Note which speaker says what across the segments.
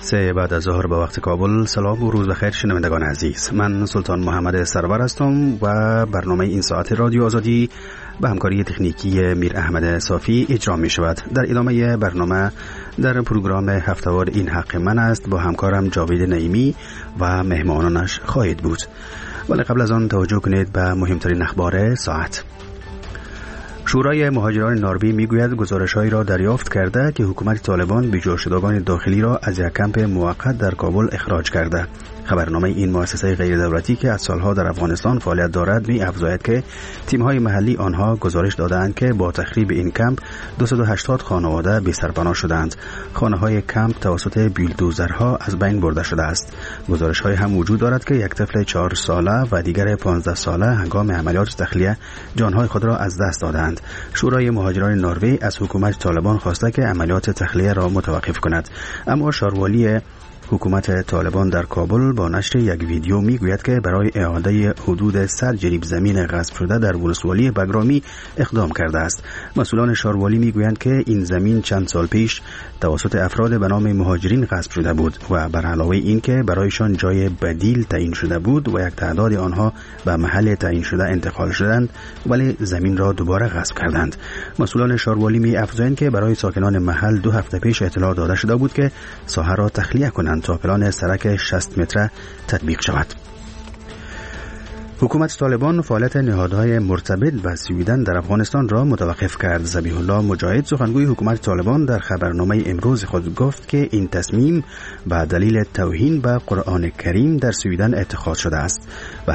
Speaker 1: 3 بعد از ظهر به وقت کابل. سلام و روز بخیر شنوندگان عزیز. من سلطان محمد سرور هستم و برنامه این ساعت رادیو آزادی به همکاری تکنیکی میر احمد صافی اجرا می شود. در ادامه برنامه در پروگرام هفته‌وار این حق من است با همکارم جاوید نعیمی و مهمانانش خواهید بود. ولی قبل از آن توجه کنید به مهمترین اخبار ساعت. شورای مهاجران نروژ میگوید گزارش‌هایی را دریافت کرده که حکومت طالبان بی‌جانشدگان داخلی را از یک کمپ موقت در کابل اخراج کرده. خبرنامه این مؤسسه غیر دولتی که از سالها در افغانستان فعالیت دارد می‌افزاید که تیم‌های محلی آنها گزارش داده‌اند که با تخریب این کمپ 280 خانواده بی‌سرپناه شدند. خانه‌های کمپ توسط بیلدوزرها از بین برده شده است. گزارش‌های هم وجود دارد که یک طفل 4 ساله و دیگر 15 ساله هنگام عملیات تخلیه جان‌های خود را از دست دادند. شورای مهاجران نروژ از حکومت طالبان خواسته که عملیات تخلیه را متوقف کند، اما شاروالی حکومت طالبان در کابل با نشر یک ویدیو میگوید که برای اعاده حدود 100 جریب زمین غصب شده در ولسوالی بگرامی اقدام کرده است. مسئولان شاروالی میگویند که این زمین چند سال پیش توسط افراد به نام مهاجرین غصب شده بود و بر علاوه این که برایشان جای بدیل تعیین شده بود و یک تعداد آنها به محل تعیین شده انتقال شدند ولی زمین را دوباره غصب کردند. مسئولان شاروالی می‌افزایند که برای ساکنان محل 2 هفته پیش اطلاع داده شده بود که ساحه را تخلیه کنند تا پلان سرک 60 متره تطبیق شود. حکومت طالبان فعالیت نهادهای مرتبط به سویدن در افغانستان را متوقف کرد. ذبیح الله مجاهد سخنگوی حکومت طالبان در خبرنامه امروز خود گفت که این تصمیم به دلیل توهین به قرآن کریم در سویدن اتخاذ شده است و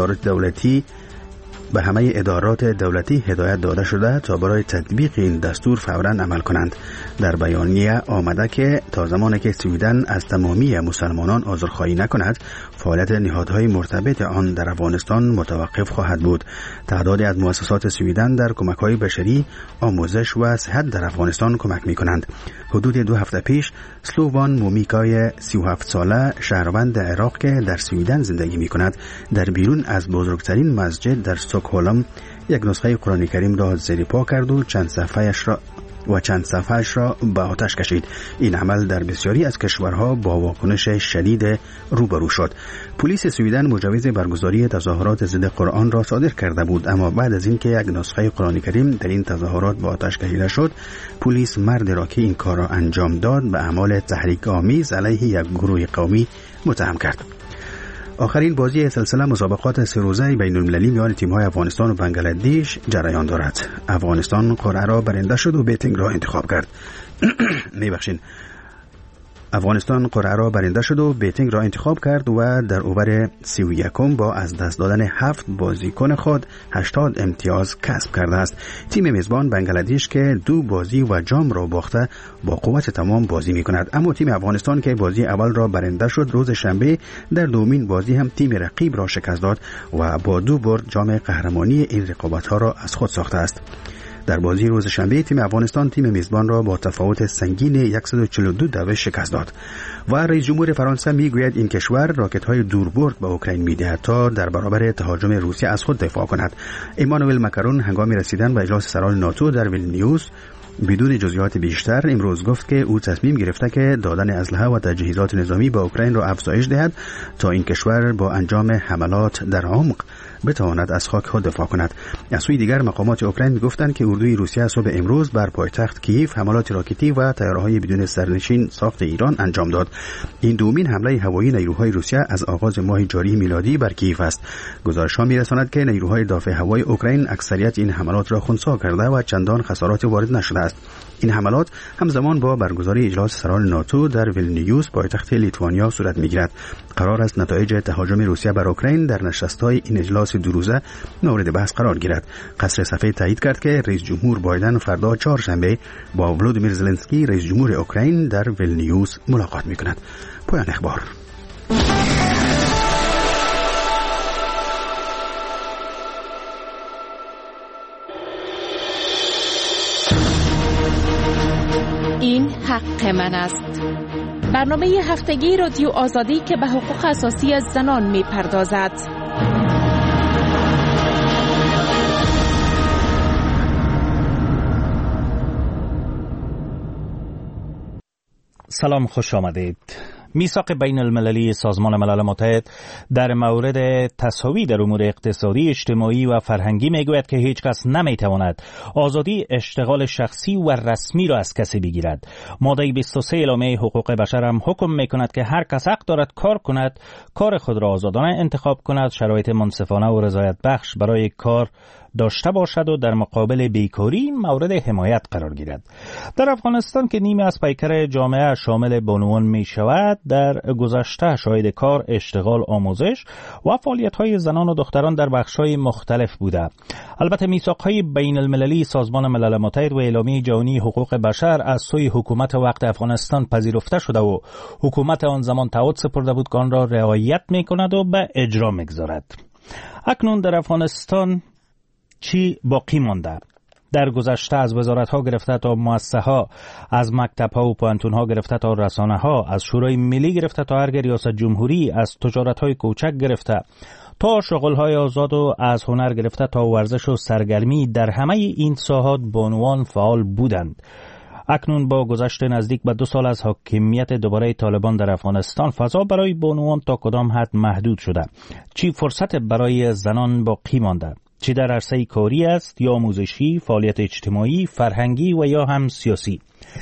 Speaker 1: به همه ادارات دولتی هدایت داده شده تا برای تطبیق این دستور فوراً عمل کنند. در بیانیه آمده که تا زمانی که سویدن از تمامی مسلمانان عذرخواهی نکند، فعالیت نهادهای مرتبط آن در افغانستان متوقف خواهد بود. تعدادی از مؤسسات سویدن در کمک‌های بشری، آموزش و صحت در افغانستان کمک می‌کنند. حدود 2 هفته پیش سلووان مومیکای 37 ساله شهروند عراق که در سویدن زندگی می‌کند در بیرون از بزرگترین مسجد در استکهلم یک نسخه قرآن کریم را زیر پا کرد و چند صفحه‌اش را به آتش کشید. این عمل در بسیاری از کشورها با واکنش شدید روبرو شد. پلیس سویدن مجوز برگزاری تظاهرات ضد قرآن را صادر کرده بود، اما بعد از اینکه یک نسخه قرآن کریم در این تظاهرات به آتش کشیده شد، پلیس مردی را که این کار را انجام داد به اعمال تحریک آمیز علیه یک گروه قومی متهم کرد. آخرین بازی سلسله مسابقات 3 روزه بین المللی میان تیم‌های افغانستان و بنگلادش جریان دارد. افغانستان قرعه را برنده شد و بیتینگ را انتخاب کرد. افغانستان قرعه را برنده شد و بیتینگ را انتخاب کرد و در اوور 31 با از دست دادن 7 بازیکن خود 80 امتیاز کسب کرده است. تیم میزبان بنگلادش که 2 بازی و جام را باخته با قوت تمام بازی می کند، اما تیم افغانستان که بازی اول را برنده شد روز شنبه در دومین بازی هم تیم رقیب را شکست داد و با 2 برد جام قهرمانی این رقابت‌ها را از خود ساخته است. در بازی روز شنبه تیم افغانستان تیم میزبان را با تفاوت سنگین 142 شکست داد و رئیس جمهور فرانسه میگوید این کشور راکت‌های دوربرد به اوکراین می‌دهد تا در برابر تهاجم روسیه از خود دفاع کند. ایمانوئل ماکرون هنگام رسیدن به اجلاس سران ناتو در ویلنیوس بدون جزئیات بیشتر امروز گفت که او تصمیم گرفته که دادن اسلحه و تجهیزات نظامی به اوکراین را افزایش دهد تا این کشور با انجام حملات در عمق بتواند از خاک خود دفاع کند. از سوی دیگر مقامات اوکراین میگفتند که اردوی روسیه صبح امروز بر پایتخت کیف حملات راکتی و طیاره‌های بدون سرنشین ساخت ایران انجام داد. این دومین حمله هوایی نیروهای روسیه از آغاز ماه جاری میلادی بر کیف است. گزارش‌ها می‌رساند که نیروهای دافع هوایی اوکراین اکثریت این حملات را خنثی کرده و چندان خسارات وارد نشده است. این حملات همزمان با برگزاری اجلاس سران ناتو در ویلنیوس پایتخت لیتوانیا صورت می‌گیرد. قرار است نتایج تهاجم روسیه بر اوکراین در نشست‌های این اجلاس 2 روزه مورد بحث قرار گیرد. قصر سفید تایید کرد که رئیس جمهور بایدن فردا چهارشنبه با ولودیمیر زلنسکی رئیس جمهور اوکراین در ویلنیوس ملاقات می‌کند. پایان اخبار.
Speaker 2: این حق من است. برنامه هفتگی رادیو آزادی که به حقوق اساسی زنان می‌پردازد.
Speaker 3: سلام، خوش آمدید. میثاق بین المللی سازمان ملل متحد در مورد تساوی در امور اقتصادی، اجتماعی و فرهنگی میگوید که هیچ کس نمیتواند آزادی اشتغال شخصی و رسمی را از کسی بگیرد. ماده 23 اعلامیه حقوق بشر هم حکم میکند که هر کس حق دارد کار کند، کار خود را آزادانه انتخاب کند، شرایط منصفانه و رضایت بخش برای کار داشته باشد و در مقابل بیکاری مورد حمایت قرار گیرد. در افغانستان که نیمی از پیکر جامعه شامل بانوان می شود، در گذشته شاهد کار، اشتغال، آموزش و فعالیت‌های زنان و دختران در بخش‌های مختلف بوده. البته میثاق‌های بین المللی سازمان ملل متحد و اعلامیه جهانی حقوق بشر از سوی حکومت وقت افغانستان پذیرفته شده و حکومت آن زمان تعهد سپرده بود که آن را رعایت می‌کند و به اجرا می‌گذارد. اکنون در افغانستان چی باقی مانده؟ در گذشته از وزارت‌ها گرفته تا مؤسسه‌ها، از مکتب‌ها و پوهنتون‌ها گرفته تا رسانه‌ها، از شورای ملی گرفته تا ارگ ریاست جمهوری، از تجارت‌های کوچک گرفته تا شغل‌های آزاد و از هنر گرفته تا ورزش و سرگرمی، در همه این ساحات بانوان فعال بودند. اکنون با گذشت نزدیک به 2 سال از حاکمیت دوباره طالبان در افغانستان، فضا برای بانوان تا کدام حد محدود شده؟ چی فرصت برای زنان باقی مانده؟ چی در عرصه کاری است یا آموزشی، فعالیت اجتماعی، فرهنگی و یا هم سیاسی؟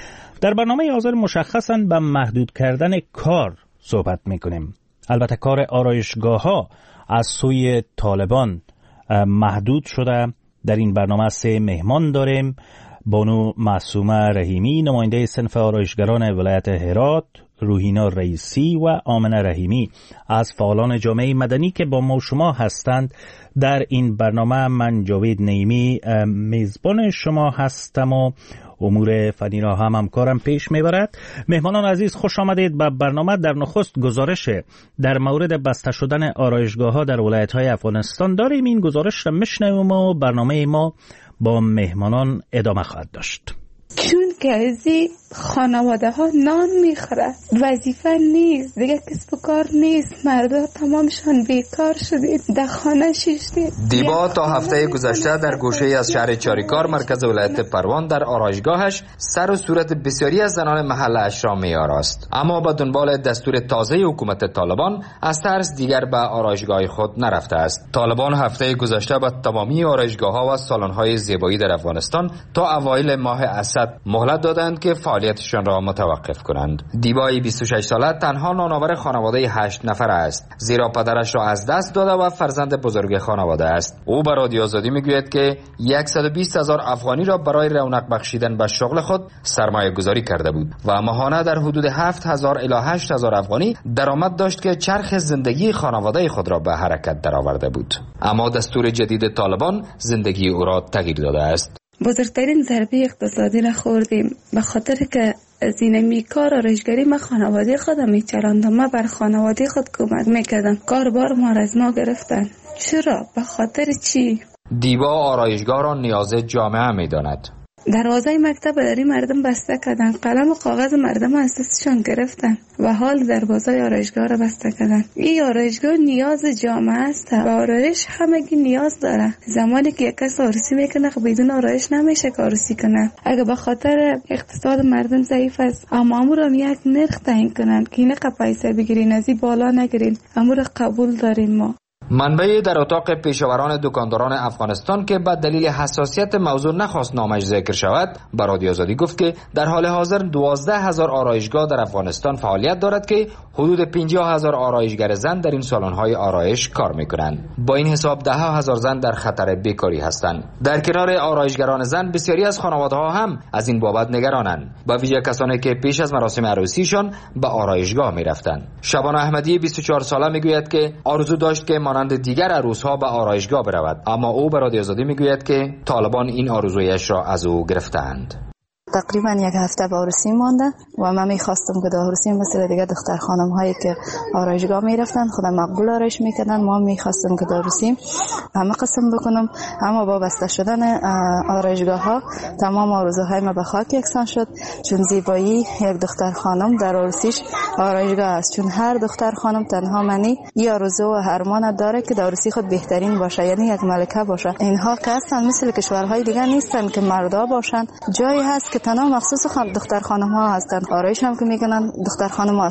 Speaker 3: در برنامه حاضر مشخصاً به محدود کردن کار صحبت میکنیم. البته کار آرایشگاه‌ها از سوی طالبان محدود شده. در این برنامه 3 مهمان داریم: بانو معصومه رحیمی، نماینده صنف آرایشگران ولایت هرات، روحینا رئیسی و آمنه رحیمی از فعالان جامعه مدنی که با ما و شما هستند. در این برنامه من جاوید نعیمی میزبان شما هستم و امور فنی را هم همکارم پیش میبرد. مهمانان عزیز، خوش آمدید به برنامه. در نخست گزارش در مورد بسته شدن آرایشگاه ها در ولایت های افغانستان داریم. این گزارش را میشنویم و برنامه ما با مهمانان ادامه خواهد داشت.
Speaker 4: چون که از خانواده ها نان میخوره، وظیفه نیست دیگه، کسب و کار نیست، مردا تمامشان بیکار شدید، در خانه شیشتید.
Speaker 5: دیبا تا هفته گذشته در گوشه از شهر چاریکار مرکز ولایت پروان در آرایشگاهش سر و صورت بسیاری از زنان محل اش را می‌آراست، اما به دنبال دستور تازه حکومت طالبان از ترس دیگر به آرایشگاه خود نرفته است. طالبان هفته گذشته به تمامی آرایشگاه‌ها و سالن‌های زیبایی در افغانستان تا اوایل ماه اسد مهلت دادند که فعالیتشان را متوقف کنند. دیبای 26 ساله تنها نانآور خانواده 8 نفر است، زیرا پدرش را از دست داده و فرزند بزرگ خانواده است. او به رادیو آزادی میگوید که 120,000 افغانی را برای رونق بخشیدن به شغل خود سرمایه گذاری کرده بود و ماهانه در حدود 7,000 الی 8,000 افغانی درآمد داشت که چرخ زندگی خانواده خود را به حرکت درآورده بود. اما دستور جدید طالبان زندگی او را تغییر داده است.
Speaker 4: بزرگترین ضربه اقتصادی را خوردیم، به خاطر که از این میکار آرایشگری ما خانواده خودم میچراندم، ما بر خانواده خود کمک میکردم. کاربار ما را از ما گرفتن. چرا؟ به خاطر چی؟
Speaker 5: دیبا آرایشگاه را نیاز جامعه میداند.
Speaker 4: دروازه مکتب داری مردم بسته کردن، قلم و کاغذ مردم از دستشان گرفتن و حال دروازه آرایشگاه را بسته کردن. این آرایشگاه نیاز جامعه است و آرایش همگی نیاز داره. زمانی که یک کس آرایشی میکنه بدون آرایش نمیشه آرایشی کنه. اگه به خاطر اقتصاد مردم ضعیف است، اما امور هم یک نرخ تعیین کنن که اینقدر پیسه بگیرین، از این بالا نگیرین، امور قبول داریم ما.
Speaker 5: منبعی در اتاق پیشاوران دکانداران افغانستان که به دلیل حساسیت موضوع نخواست نامش ذکر شود به رادیو آزادی گفت که در حال حاضر 12,000 آرایشگاه در افغانستان فعالیت دارد که حدود 50,000 آرایشگر زن در این سالن‌های آرایش کار می‌کنند. با این حساب 10,000 زن در خطر بیکاری هستند. در کنار آرایشگران زن بسیاری از خانواده‌ها هم از این بابت نگرانند، با ویژه کسانی که پیش از مراسم عروسیشان به آرایشگاه می‌رفتند. شبانه احمدی 24 ساله میگوید که آرزو داشت که مانند دیگر عروس‌ها به آرایشگاه برود، اما او به رادیو آزادی میگوید که طالبان این آرزویش را از او گرفتند.
Speaker 6: تقریبا یک هفته به عروسی مانده و من میخواستم که در عروسی مثل دیگه دختر خانم هایی که آرایشگاه میرفتن خودم مقبول آرایش میکردن، ما میخواستم که در عروسی همه قسم بکنم، اما با بسته شدن آرایشگاه ها تمام آرزوهای ما به خاک یکسان شد، چون زیبایی یک دختر خانم در عروسیش آرایشگاه است. چون هر دختر خانم تنها منی این آرزو و ارمان داره که در عروسی خود بهترین باشه، یعنی یک ملکه باشه. اینها که اصلا مثل کشورهای دیگه نیستن که مردا باشن، جایی هست که تنها مخصوص دختر خانم ها هستند، آرایش هم که میکنن دختر خانم ها هستند.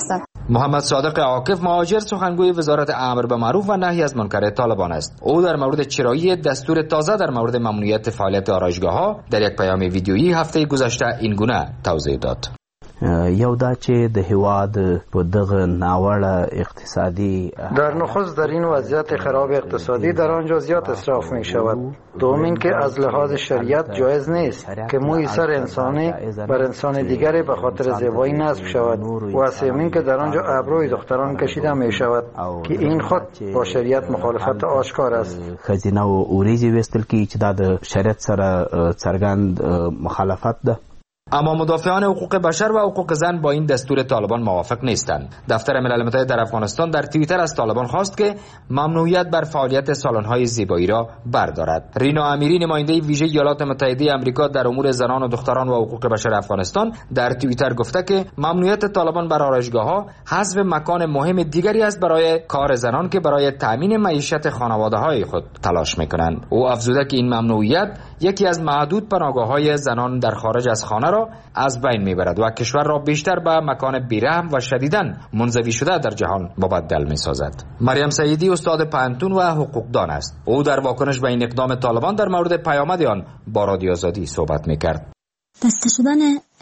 Speaker 5: محمد صادق عاکف مهاجر سخنگوی وزارت امر به معروف و نهی از منکر طالبان است. او در مورد چرایی دستور تازه در مورد ممنوعیت فعالیت آرایشگاه‌ها در یک پیام ویدیویی هفته گذشته این گونه توضیح داد.
Speaker 7: یو دا چې د هیواد په دغه ناوړه اقتصادی
Speaker 8: در نخست در این وضعیت خراب اقتصادی در آنجا زیاد اسراف می شود. دوم این که از لحاظ شریعت جایز نیست که موی سر انسانی بر انسان دیگری به خاطر زیبایی نصب شود و سوم که در آنجا ابروی دختران کشیده می شود که این خود با شریعت مخالفت آشکار است.
Speaker 7: خزینه و اوریجی وستل کی چې د شریعت سره څرګند مخالفت ده.
Speaker 5: اما مدافعان حقوق بشر و حقوق زن با این دستور طالبان موافق نیستند. دفتر ملل متحد در افغانستان در توییتر از طالبان خواست که ممنوعیت بر فعالیت سالن‌های زیبایی را بردارد. رینا امیری نماینده ویژه ایالات متحده آمریکا در امور زنان و دختران و حقوق بشر افغانستان در توییتر گفته که ممنوعیت طالبان بر آرایشگاه‌ها حذف مکان مهم دیگری است برای کار زنان که برای تأمین معیشت خانواده‌های خود تلاش می‌کنند. او افزوده که این ممنوعیت یکی از معدود پناهگاه‌های زنان در خارج از خانه را از بین میبرد و کشور را بیشتر به مکان بیرحم و شدیداً منزوی شده در جهان مبدل میسازد. مریم سعیدی استاد پانتون و حقوقدان است. او در واکنش به این اقدام طالبان در مورد پیامد آن با رادیو آزادی صحبت میکرد.
Speaker 9: بسته شدن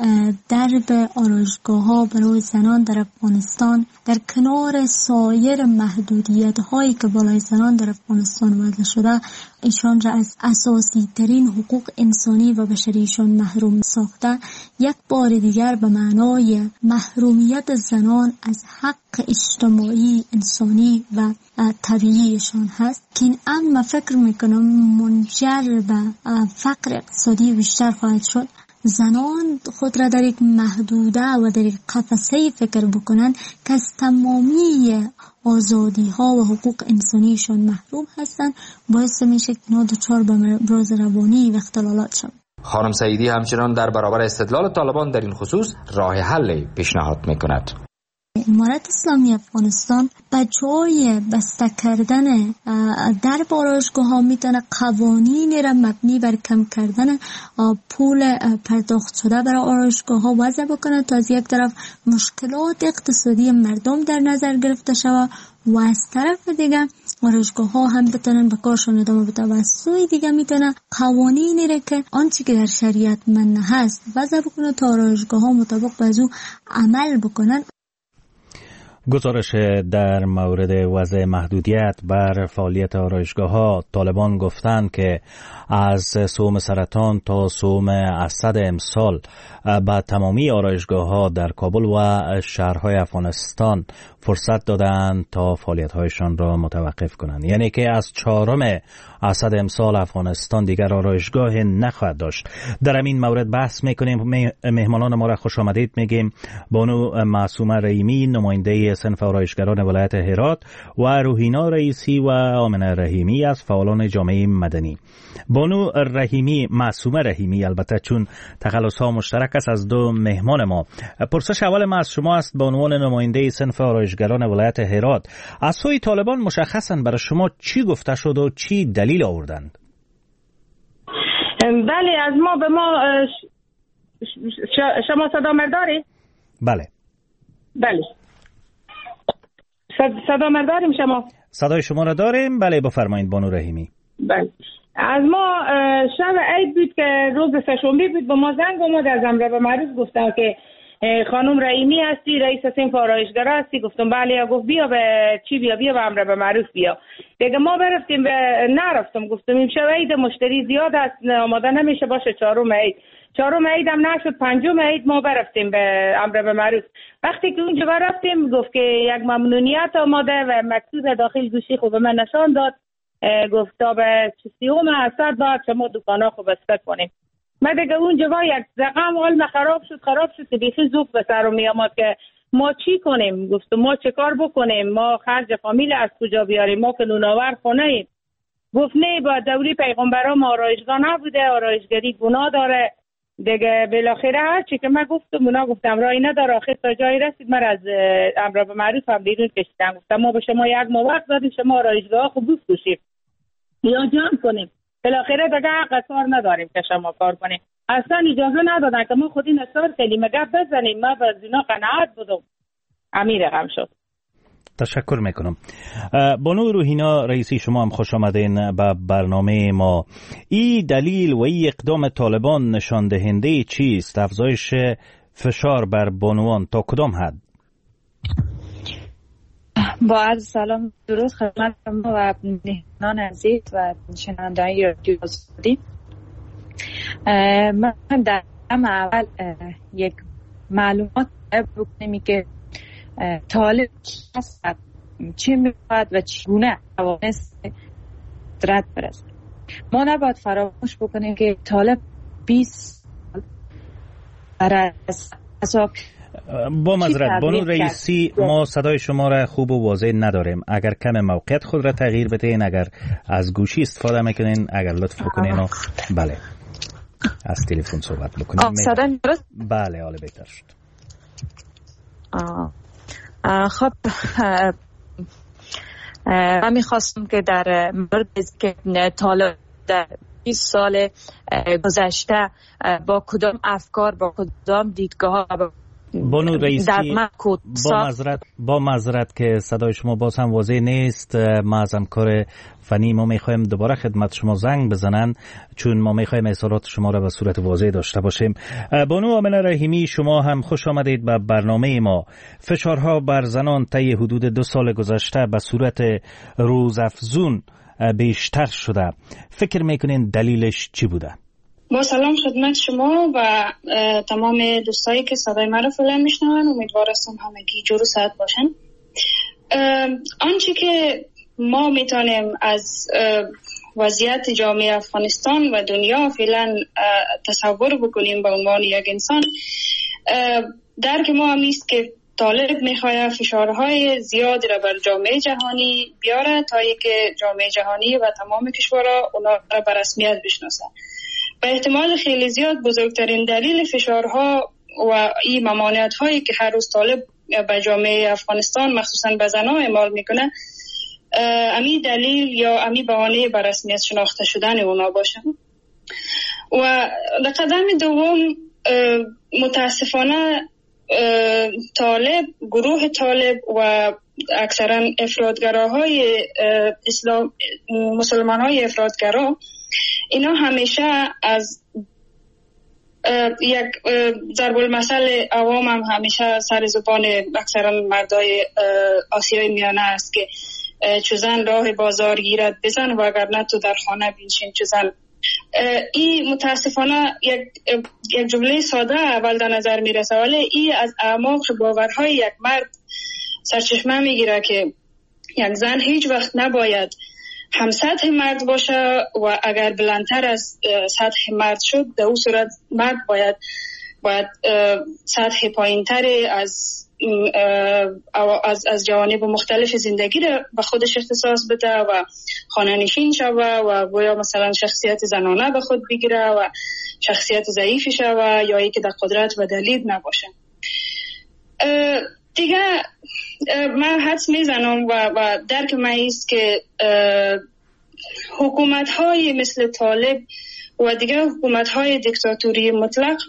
Speaker 9: درب آرایشگاه‌ها برای زنان در افغانستان در کنار سایر محدودیت‌هایی که بالای زنان در افغانستان وضع شده، ایشان را از اساسی ترین حقوق انسانی و بشریشان محروم ساخته، یک بار دیگر به معنای محرومیت زنان از حق اجتماعی، انسانی و طبیعیشان هست که این امر فکر میکنم منجر به فقر اقتصادی بیشتر خواهد شد. زنان خود را در یک محدوده و در یک قفسه فکر بکنند که از تمامی آزادی ها و حقوق انسانیشان محروم هستند، باعث میشه که اینا دچار به امراض روانی و اختلالات شوند.
Speaker 5: خانم سعیدی همچنان در برابر استدلال طالبان در این خصوص راه حل پیشنهاد میکند.
Speaker 9: امارت اسلامی افغانستان به جای بسته کردن در آرایشگاه‌ها میتونه قوانینی را مبنی بر کم کردن پول پرداخت شده برای آرایشگاه‌ها وضع بکنه تا از یک طرف مشکلات اقتصادی مردم در نظر گرفته شود و از طرف دیگه آرایشگاه‌ها هم بتونن به کارشون ادامه بدن و از سوی دیگه میتونه قوانینی را که آنچه که در شریعت منع هست وضع بکنه تا آرایشگاه‌ها مطابق به او عمل بکنن.
Speaker 3: گزارش در مورد وضع محدودیت بر فعالیت آرایشگاه‌ها. طالبان گفتند که از سوم سرطان تا سوم اسد امسال به تمامی آرایشگاه‌ها در کابل و شهرهای افغانستان فرصت دادند تا فعالیت‌هایشان را متوقف کنند. یعنی که از 4 اسد امسال افغانستان دیگر آرایشگاه نخواهد داشت. در این مورد بحث می‌کنیم. مهمانان ما را خوش آمدید میگیم. بانو معصومه رحیمی نماینده صنف آرایشگران ولایت هرات و روحینا رئیسی و آمنه رحیمی از فعالان جامعه مدنی. بانو رحیمی، معصومه رحیمی، البته چون تخلص‌ها مشترک است از دو مهمان ما. پرسش اول ما از شما است به عنوان نماینده صنف آرایشگران ولایت هرات. از سوی طالبان مشخصاً برای شما چی گفته شد و چی دلیل آوردند؟
Speaker 10: بله، از ما به ما شما صدا مرداری؟
Speaker 3: بله
Speaker 10: صدا مرداریم. شما
Speaker 3: صدای شما را داریم. بله بفرمایید بانو رحیمی.
Speaker 10: بله، از ما شب عید بود که روز سه‌شنبه بود، به ما زنگ اومد از امر به معروف، گفتن که خانم رحیمی هستی، رئیس صنف آرایشگر هستی. گفتم بله. گفت بیا به چی بیا به امر به معروف بیا. دیگه ما برفتیم نرفتم. گفتم امشب عید مشتری زیاد است، آماده نمیشه باشه. 4 عید هم نشد، 5 عید ما برفتیم به امر به معروف. وقتی که اونجا برفتیم گفت که یک ممنونیت آماده و مکتوب داخل گوشی خوب من نشان داد. گفت تا به 30 اسد بعد شما دکانا خوب بسته کنیم. من دیگه اونجا یک رقم حال خراب شد که بیخی زوب به سرم میامد که ما چی کنیم. گفتم ما چه کار بکنیم، ما خرج فامیل از کجا بیاریم، ما که نوناور خونه ایم. گفت نه، با دوری پیغمبران آرایشگاه نبوده، آرایشگری گناه داره. دیگه بالاخره هرچی که من گفتم رای نداره. آخر تا جایی رسید من از امر به معروف هم بیرون کشیدم. گفتم ما به شما یک موقع دادیم، شما آرایشگاه خوب بفروشید یا جمع کنیم. بالاخره دیگه حق کار نداریم که شما کار کنیم. اصلا اجازه ندادن که ما خودی نصار کنیم، گپ بزنیم. ما به اینا قناعت بودم. همین رقم شد.
Speaker 3: تشکر میکنم. بانو روحینا رئیسی، شما هم خوش آمدین به برنامه ما. این دلیل و این اقدام طالبان نشان دهنده چیست؟ افزایش فشار بر بانوان تا کدام حد؟
Speaker 6: با عرض سلام درود خدمت شما و مهمانان عزیز و شنوندگان رادیو آزادی. من در اول یک معلومات بکنیم که طالب چی میخواد و چگونه توانست قدرت برسد. ما نباید فراموش بکنیم که طالب 20 سال برای
Speaker 3: با معذرت بانو رئیسی، ما صدای شما را خوب و واضح نداریم. اگر کم موقعیت خود را تغییر بدین، اگر از گوشی استفاده میکنین، اگر لطف بکنین و بله از تلفن صحبت بکنین.
Speaker 6: صدای درست؟
Speaker 3: بله، حالا بهتر شد.
Speaker 6: خب من میخواستم که در مورد که طالب در 20 سال گذشته با کدام افکار، با کدام دیدگاه
Speaker 3: بانو رئیسی، با معذرت که صدای شما باز هم واضح نیست. ما از همکار فنی ما میخوایم دوباره خدمت شما زنگ بزنن، چون ما میخوایم اظهارات شما را به صورت واضح داشته باشیم. بانو آمنه رحیمی، شما هم خوش آمدید به برنامه ما. فشارها بر زنان طی حدود 2 سال گذشته به صورت روزافزون بیشتر شده. فکر میکنین دلیلش چی بوده؟
Speaker 11: با سلام خدمت شما و تمام دوستایی که صدای من رو فعلا میشنون. امیدوارم همگی جور و صحت باشن. آنچه که ما میتونیم از وضعیت جامعه افغانستان و دنیا فعلا تصور بکنیم به عنوان یک انسان، درک ما همیست که طالب میخواد فشارهای زیادی را بر جامعه جهانی بیاره تا اینکه جامعه جهانی و تمام کشورها اونا را به رسمیت بشناسه. به احتمال خیلی زیاد بزرگترین دلیل فشارها و این ممانعت هایی که هر روز طالب به جامعه افغانستان مخصوصا به زنان اعمال میکنه، امی دلیل یا امی بهانه به رسمیت شناخته شدن اونا باشه. و در قدم دوم متاسفانه طالب، گروه طالب و اکثرا افراطگراهای اسلام، مسلمان های افراطگرا، اینا همیشه از یک ضرب المثل عوام هم همیشه سر زبان اکثرا مردای آسیای میانه است که چو زن راه بازار گیرد بزن و اگر نه تو در خانه بنشین چو زن. این متاسفانه یک جمله ساده اول در نظر میرسه، ولی این از اعماق باورهای یک مرد سرچشمه میگیره که یک زن هیچ وقت نباید هم سطح مرد باشه و اگر بلندتر از سطح مرد شد در اون صورت مرد باید سطح پایینتر از جوانب مختلف زندگی را به خودش اختصاص بده و خانه نشین شوه و گویا مثلا شخصیت زنانه به خود بگیره و شخصیت ضعیفی شوه یا ای که در قدرت و دلید نباشه. دیگه من حدس میزنم و درک من ایست که حکومت های مثل طالب و دیگه حکومت های دیکتاتوری مطلق،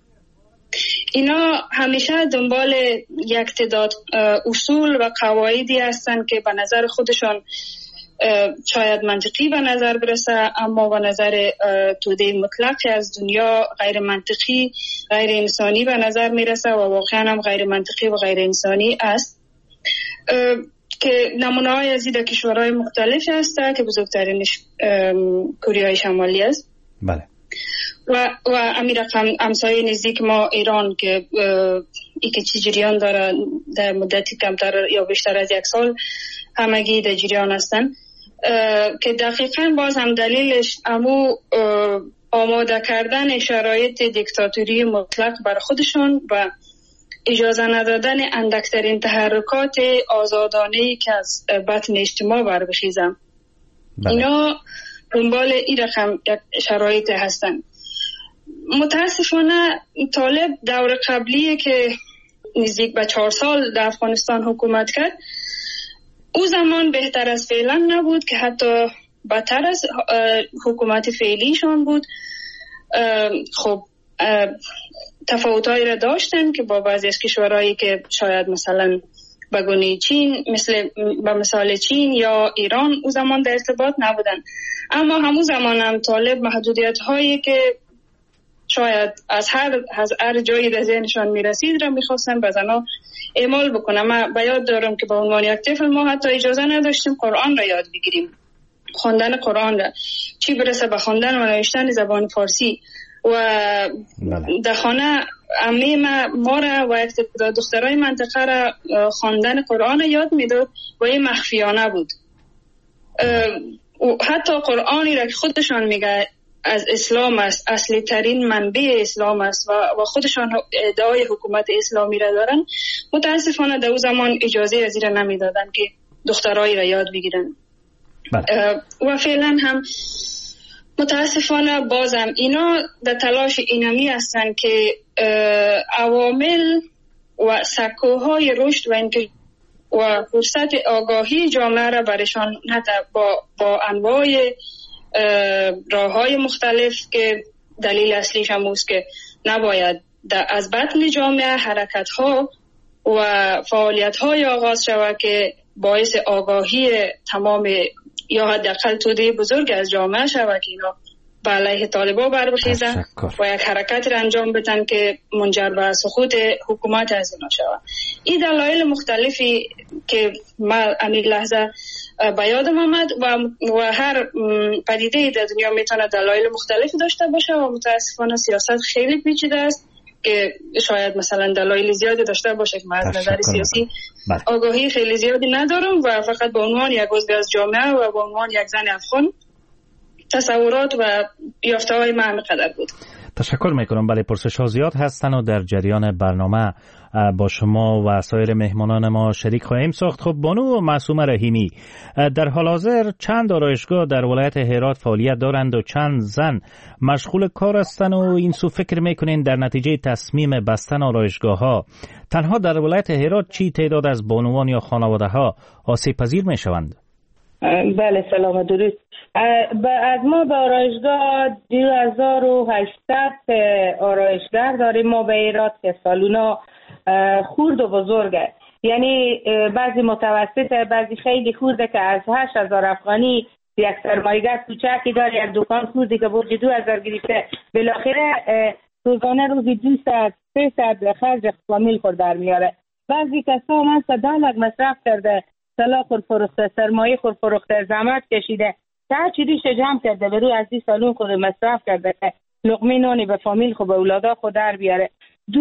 Speaker 11: اینا همیشه دنبال یک تعداد اصول و قواعدی هستن که به نظر خودشان شاید منطقی به نظر برسه، اما به نظر توده مطلقی از دنیا غیر منطقی، غیر انسانی به نظر میرسه و واقعا هم غیر منطقی و غیر انسانی است، که نمونه های از این کشورهای مختلف هسته که بزرگترینش کره شمالی است.
Speaker 3: بله.
Speaker 11: و امیر رقم همسایه نزدیک ما ایران که ای که چی جریان داره در مدتی کمتر یا بیشتر از 1 سال همگی در جریان هستن، که دقیقاً باز هم دلیلش امو آماده کردن شرایط دیکتاتوری مطلق بر خودشون و اجازه ندادن اندکترین تحرکات آزادانه‌ای که از بطن اجتماع بربخیزن. اینا دنبال این رقم شرایط هستن. متاسفانه طالب دور قبلی که نزدیک به 4 سال در افغانستان حکومت کرد، او زمان بهتر از فعلا نبود که حتی بدتر از حکومت فعلیشان بود. خب تفاوتایی را داشتن که با بعضی از کشورهایی که شاید مثلا بگونه چین به مثال چین یا ایران او زمان در ارتباط نبودن. اما همون زمان هم طالب محدودیت هایی که شاید از هر جایی در ذهنشان میرسید را میخواستن به زنها اعمال بکنم. من به یاد دارم که به عنوان یک طفل ما حتی اجازه نداشتیم قرآن را یاد بگیریم، خواندن قرآن را، چی برسه به خواندن و نوشتن زبان فارسی. و در خانه عمه ما را و یک دخترای منطقه را خواندن قرآن یاد میداد و این مخفیانه بود. حتی قرآنی را که خودشان میگه از اسلام است، اصلی ترین منبع اسلام است و خودشان ادعای حکومت اسلامی را دارن، متاسفانه در اون زمان اجازه از این را نمیدادن که دخترایی را یاد بگیرن. و فعلا هم متاسفانه بازم اینا در تلاش اینمی هستن که عوامل و سکوهای رشد و فرصت آگاهی جامعه را برشان حتی با انواع راه‌های مختلف که دلیل اصلیش هم است که نباید از بطن جامعه حرکت‌ها و فعالیت‌های آغاز شود که باعث آگاهی تمام یا حداقل توده بزرگ از جامعه شود که اینا به علیه طالبا بربخیزن و یک حرکت را انجام بدن که منجر به سقوط حکومت از اینا شود. این دلایل مختلفی که ما امیر لحظه به یادم آمد و هر پدیده در دنیا میتونه دلایل مختلفی داشته باشه و متاسفانه سیاست خیلی پیچیده است که شاید مثلا دلایل زیادی داشته باشه که من از نظر سیاسی آگاهی خیلی زیادی ندارم و فقط به عنوان یک عضو از جامعه و به عنوان یک زن افغان تصورات و یافته‌های من همینقدر بود.
Speaker 3: تشکر میکنم. بله، پرسش ها زیاد هستن و در جریان برنامه با شما و سایر مهمانان ما شریک خواهیم ساخت. خب بانو معصومه رحیمی، در حال حاضر چند آرایشگاه در ولایت هرات فعالیت دارند و چند زن مشغول کار هستند و این سو فکر میکنین در نتیجه تصمیم بستن آرایشگاه ها تنها در ولایت هرات چی تعداد از بانوان یا خانواده ها آسیب پذیر میشوند؟
Speaker 10: بله، سلام و درود. از ما به آرایشگاه 2800 آرایشگر داریم ما به هرات که سالونا خورد و بزرگه، یعنی بعضی متوسطه، بعضی خیلی خورده که از 8000 افغانی یک سرمایه‌گر کوچکی داره، یک دکان خوردی که برج 2000 گرفته، بالاخره روزانه روزی 200-300 خرج فامیل خود در میاره. بعضی کسا هم هست دلق مصرف کرده، سلاح خود فروخته، سرمایه خود فروخته، زحمت کشیده، تا چی ریش جمع کرده به روی از این سالون خود مصرف کرده که لقمه نانی به فامیل خود به اولادا خود در بیاره.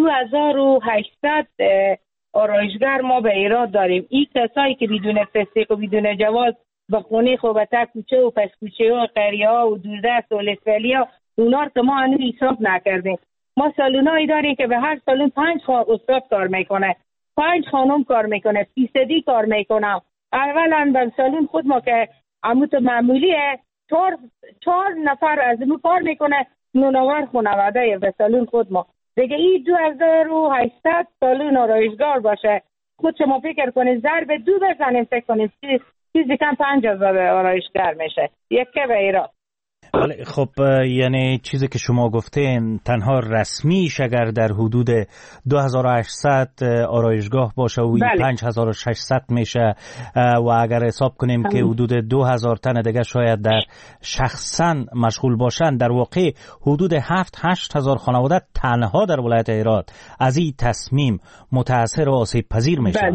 Speaker 10: 2800 آرایشگر ما به ایراد داریم. این کسایی که بدون تصدیق و بدون جواز به خونه خود به تا کوچه و پس کوچه و قریه ها و دوردست و لسولی ها، اونا رو که ما هنوز حساب نکردیم. ما سالونایی داریم که به هر سالون 5 استاد کار میکنه، 5 خانم کار میکنه، فیصدی کار میکنه. اولا به سالون خود ما که عموت معمولیه 4 نفر از اون کار میکنه، نونوار خانواده به سالون خود ما دیگه. این 2800 سالون آرایشگاه باشه، خود شما فکر کنید ضرب 2 بزنیم، فکر کنید چیزی کم 5000 آرایشگر میشه یک که به ایران.
Speaker 3: خب یعنی چیزی که شما گفتین تنها رسمیش اگر در حدود 2800 آرایشگاه باشه و 5600 میشه و اگر حساب کنیم که حدود 2000 تن دیگه شاید در شخصا مشغول باشن، در واقع حدود 7-8 هزار خانواده تنها در ولایت هرات از این تصمیم متاثر و آسیب پذیر میشن.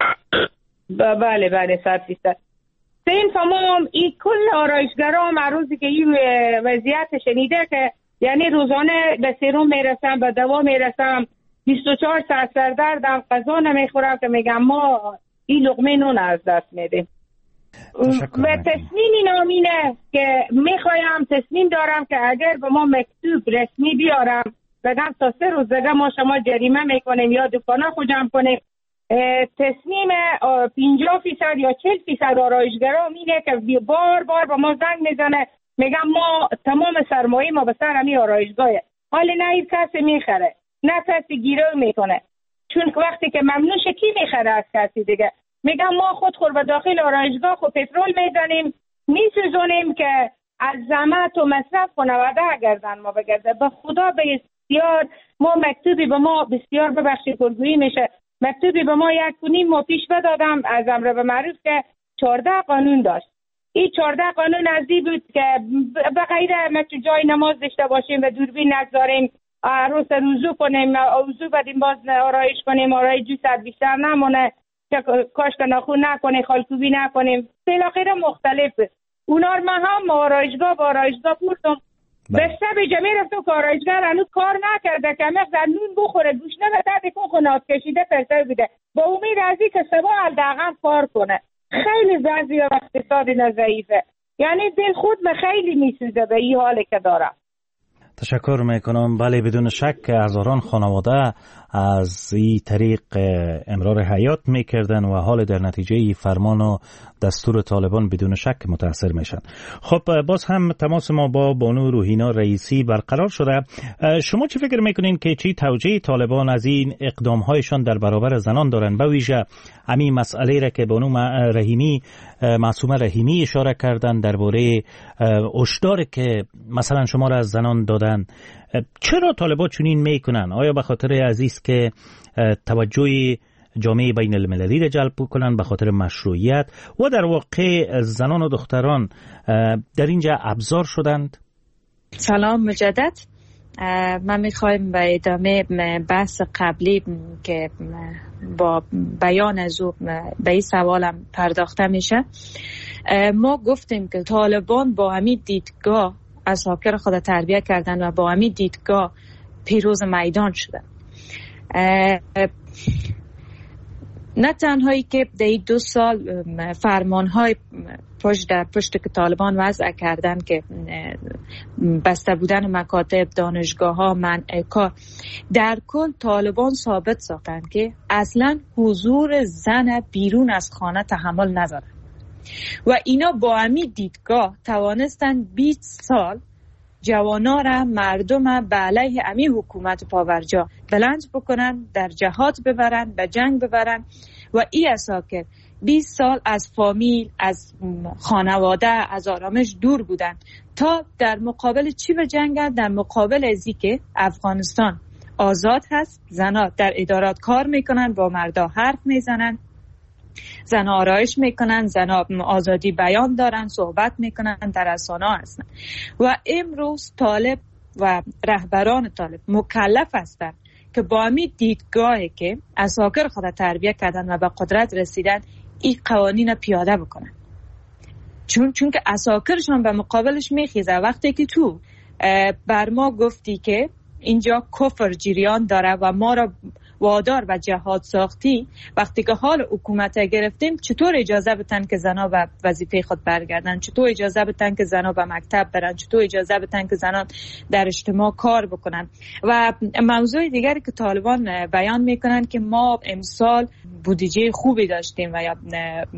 Speaker 10: بله 100%. این تمام این کل آرایشگرها معروضی که این وضعیت شنیده که یعنی روزانه به سرم میرسم، به دوا میرسم، 24 ساعت سردردم، غذا نمیخورم که میگم ما این لقمه نون از دست میدیم. و تصمیمی نامینه که میخوایم، تصمیم دارم که اگر به ما مکتوب رسمی بیارم بگم تا 3 روز دیگه ما شما جریمه میکنیم یا دکانا خود جمع کنیم، تصمیم 50% یا 40% آرایشگرها اینه که بار به ما زنگ میزنه، میگم ما تمام سرمایه ما به سر همین آرایشگاهه، حالا نه این کسی میخره نه کسی گیره میکنه، چون وقتی که ممنوع کی میخره از کسی دیگه. میگم ما خود به داخل آرایشگاه خود پترول میزنیم، میسوزونیم که از زحمت و مصرف خانواده گردن ما بگرده. به خدا بسیار ما مکتوبی به ما بسیار ببخشید پرگویی میشه، مکتوبی به ما 1.5 ماه پیش بدادم از امر به معروف که 14 قانون داشت. این 14 قانون از این بود که به غیر مثل جای نماز داشته باشیم و دوربین نگذاریم، عروس روزو کنیم، وضو بدیم، باز آرایش کنیم، آرایش جوست بیشتر نمونه، کاشت ناخون نکنیم، خالکوبی نکنیم، بالاخره مختلف. اونا رو من هم آرایشگاه بردم. به شب جمعی رفتم که آرایشگر هنوز کار نکرده که مقدر نون بخوره، گوش نمیده، کن خونات کشیده پرسه بوده، با امید از این که سبا حداقل کار کنه. خیلی وضعیت اقتصادی ضعیفه، یعنی دل خود به خیلی میسوزه به این حالی که دارم.
Speaker 3: تشکر میکنم. بله، بدون شک هزاران خانواده از این طریق امرار حیات میکردن و حال در نتیجه فرمان و دستور طالبان بدون شک متاثر میشن. خب باز هم تماس ما با بانو روحینا رئیسی برقرار شده. شما چه فکر میکنین که چی توجیه طالبان از این اقدامهایشان در برابر زنان دارن؟ به ویژه همین مسئله را که بانو معصومه رحیمی اشاره کردن درباره هشداری که مثلا شما را از زنان دادن، چرا طالبان چنین میکنن؟ آیا به خاطر عزیز که توجه جامعه بین المللی را جلب کنن، به خاطر مشروعیت، و در واقع زنان و دختران در اینجا ابزار شدند؟
Speaker 12: سلام مجدد. من میخوایم به ادامه بحث قبلی که با بیان از او به این سوالم پرداخته میشه. ما گفتیم که طالبان با همین دیدگاه عساکر خود تربیه کردن و با همین دیدگاه پیروز میدان شدن. نه تنهایی که در 2 سال فرمانهای پشت که طالبان وضع کردن که بسته بودن مکاتب، دانشگاه ها، منع کار، در کل طالبان ثابت ساختن که اصلا حضور زن بیرون از خانه تحمل ندارن و اینا با همین دیدگاه توانستن 20 سال جوانا را، مردم به علیه همین حکومت پاورجا بلند بکنن، در جهاد ببرن، به جنگ ببرن. و این عساکر 20 سال از فامیل، از خانواده، از آرامش دور بودن تا در مقابل چی بجنگن؟ در مقابل ازی که افغانستان آزاد هست، زنها در ادارات کار میکنن، با مردا حرف میزنن، زنها آرایش میکنن، زنها آزادی بیان دارن، صحبت میکنن، در رسانه هستن. و امروز طالب و رهبران طالب مکلف هستند که با همین دیدگاهی که عساکر خود تربیه کردن و به قدرت رسیدن این قوانین پیاده بکنن، چون که عساکرشون به مقابلش میخیزه. وقتی که تو بر ما گفتی که اینجا کفر جریان داره و ما را وادار و جهاد ساختی، وقتی که حال حکومت گرفتیم چطور اجازه بدن که زنها به وظیفه خود برگردن؟ چطور اجازه بدن که زنها به مکتب برن؟ چطور اجازه بدن که زنان در اجتماع کار بکنن؟ و موضوع دیگری که طالبان بیان میکنن که ما امسال بودجه خوبی داشتیم و یا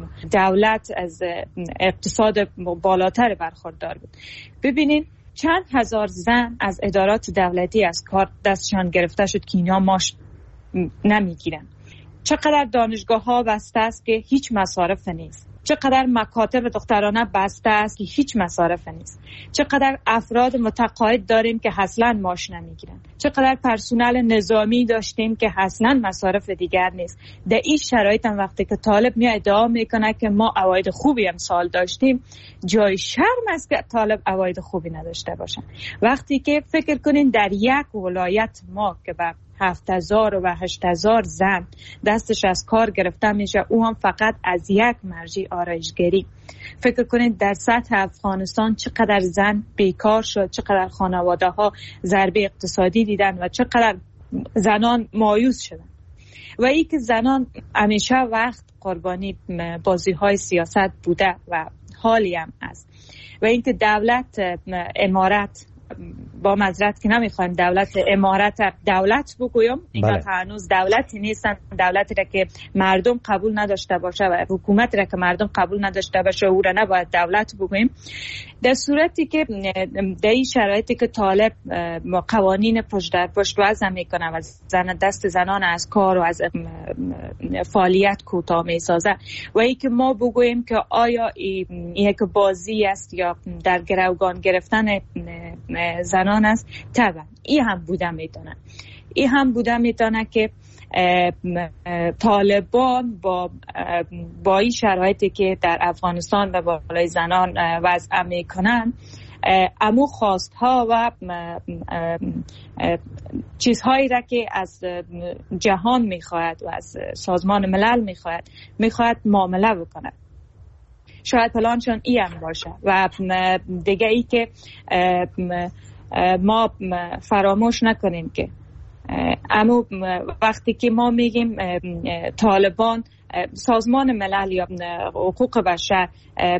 Speaker 12: دولت از اقتصاد بالاتر برخوردار بود. ببینین چند هزار زن از ادارات دولتی از کار دستشان گرفته شد که اینا ماش نمیگیرن. چقدر دانشگاه ها بسته است که هیچ مصارف نیست. چقدر مکاتب دخترانه بسته است که هیچ مصارف نیست. چقدر افراد متقاعد داریم که اصلا معاش نمیگیرن. چقدر پرسنل نظامی داشتیم که اصلا مصارف دیگر نیست. در این شرایط هم وقتی که طالب میاد ادعا میکنه که ما عواید خوبی امسال داشتیم، جای شرم است که طالب عواید خوبی نداشته باشن. وقتی که فکر کنین در یک ولایت ما که به 7000 و 8000 زن دستش از کار گرفته میشه، او هم فقط از یک مرجع آرایشگری. فکر کنید در سطح افغانستان چقدر زن بیکار شد، چقدر خانواده ها ضربه اقتصادی دیدن و چقدر زنان مایوس شدن. و ای که زنان همیشه وقت قربانی بازی های سیاست بوده و حالی هم است. و اینکه دولت امارت، با معذرت که نمیخوایم دولت امارت دولت بگویم، اینا هنوز دولتی نیستن، دولتی را که مردم قبول نداشته باشه و حکومتی را که مردم قبول نداشته باشه او را نباید دولت بگویم. در صورتی که در این شرایطی که طالب قوانین پشت در پشت وضع میکنه و دست زنان از کار و از فعالیت کوتاه میسازه و ای که ما بگوییم که آیا این یک بازی است یا در گروگان گرفتن زنان است، طبعا این هم بوده میتونه که طالبان با این شرایطی که در افغانستان و بالای زنان وضع میکنن امو خواستها و چیزهایی را که از جهان میخواهد و از سازمان ملل میخواهد معامله بکنه. شاید پلانشون ای هم باشه و دیگه ای که ما فراموش نکنیم که امو وقتی که ما میگیم طالبان، سازمان ملل یا حقوق بشر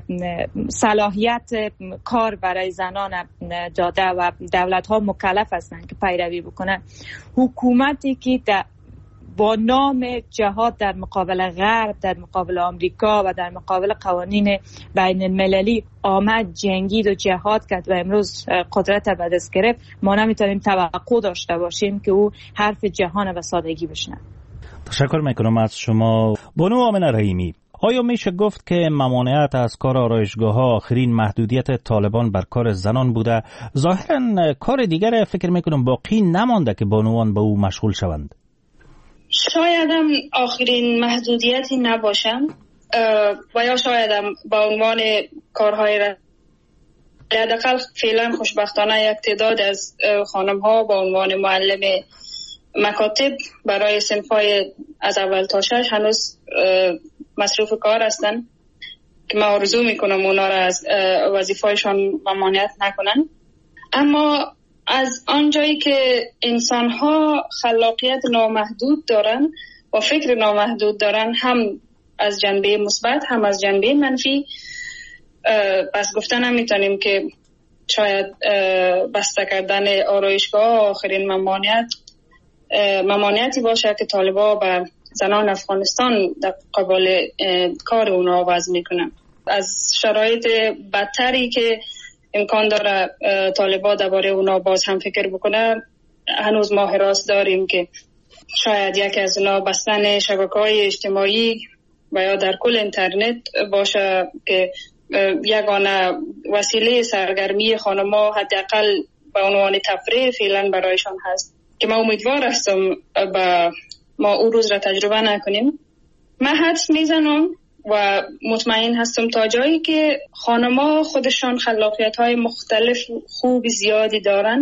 Speaker 12: صلاحیت کار برای زنان داده و دولت ها مکلف هستند که پیروی بکنن. حکومتی که با نام جهاد در مقابل غرب، در مقابل آمریکا و در مقابل قوانین بین المللی آمد جنگید و جهاد کرد و امروز قدرت به دست گرفت، ما نمیتونیم توقع داشته باشیم که او حرف جهان و سادگی بشنه.
Speaker 3: تشکر میکنم از شما. بانو آمنه رحیمی، آیا میشه گفت که ممانعت از کار آرایشگاه‌ها آخرین محدودیت طالبان بر کار زنان بوده؟ ظاهراً کار دیگر فکر میکنم باقی نمانده که بانوان به او مشغول شوند.
Speaker 11: شاید هم آخرین محدودیتی نباشم و یا شاید هم با عنوان کارهای را حداقل فعلا خوشبختانه یک تعداد از خانم ها با عنوان معلم مکاتب برای صنف‌های از اول تا 6 هنوز مصروف کار هستن که من آرزو میکنم اونا را از وظیفه‌شان ممانعت نکنن. اما از آنجایی که انسان‌ها خلاقیت نامحدود دارن و فکر نامحدود دارن، هم از جنبه مثبت هم از جنبه منفی، پس گفتن هم میتونیم که شاید بسته کردن آرایشگاه آخرین ممانعتی باشه که طالبا به زنان افغانستان در قبال کار اونا وضع میکنن. از شرایط بدتری که امکان داره طالبا درباره اونا باز هم فکر بکنه، هنوز ما حراس داریم که شاید یکی از اونا بستن شبکه‌های اجتماعی و یا در کل اینترنت باشه که یگانه وسیله سرگرمی خانم‌ها حداقل به عنوان تفریح فعلا برایشان هست که ما امیدوار هستم ما اون روز را تجربه نکنیم. من حدس میزنم و مطمئن هستم تا جایی که خانم‌ها خودشان خلاقیت‌های مختلف خوب زیادی دارن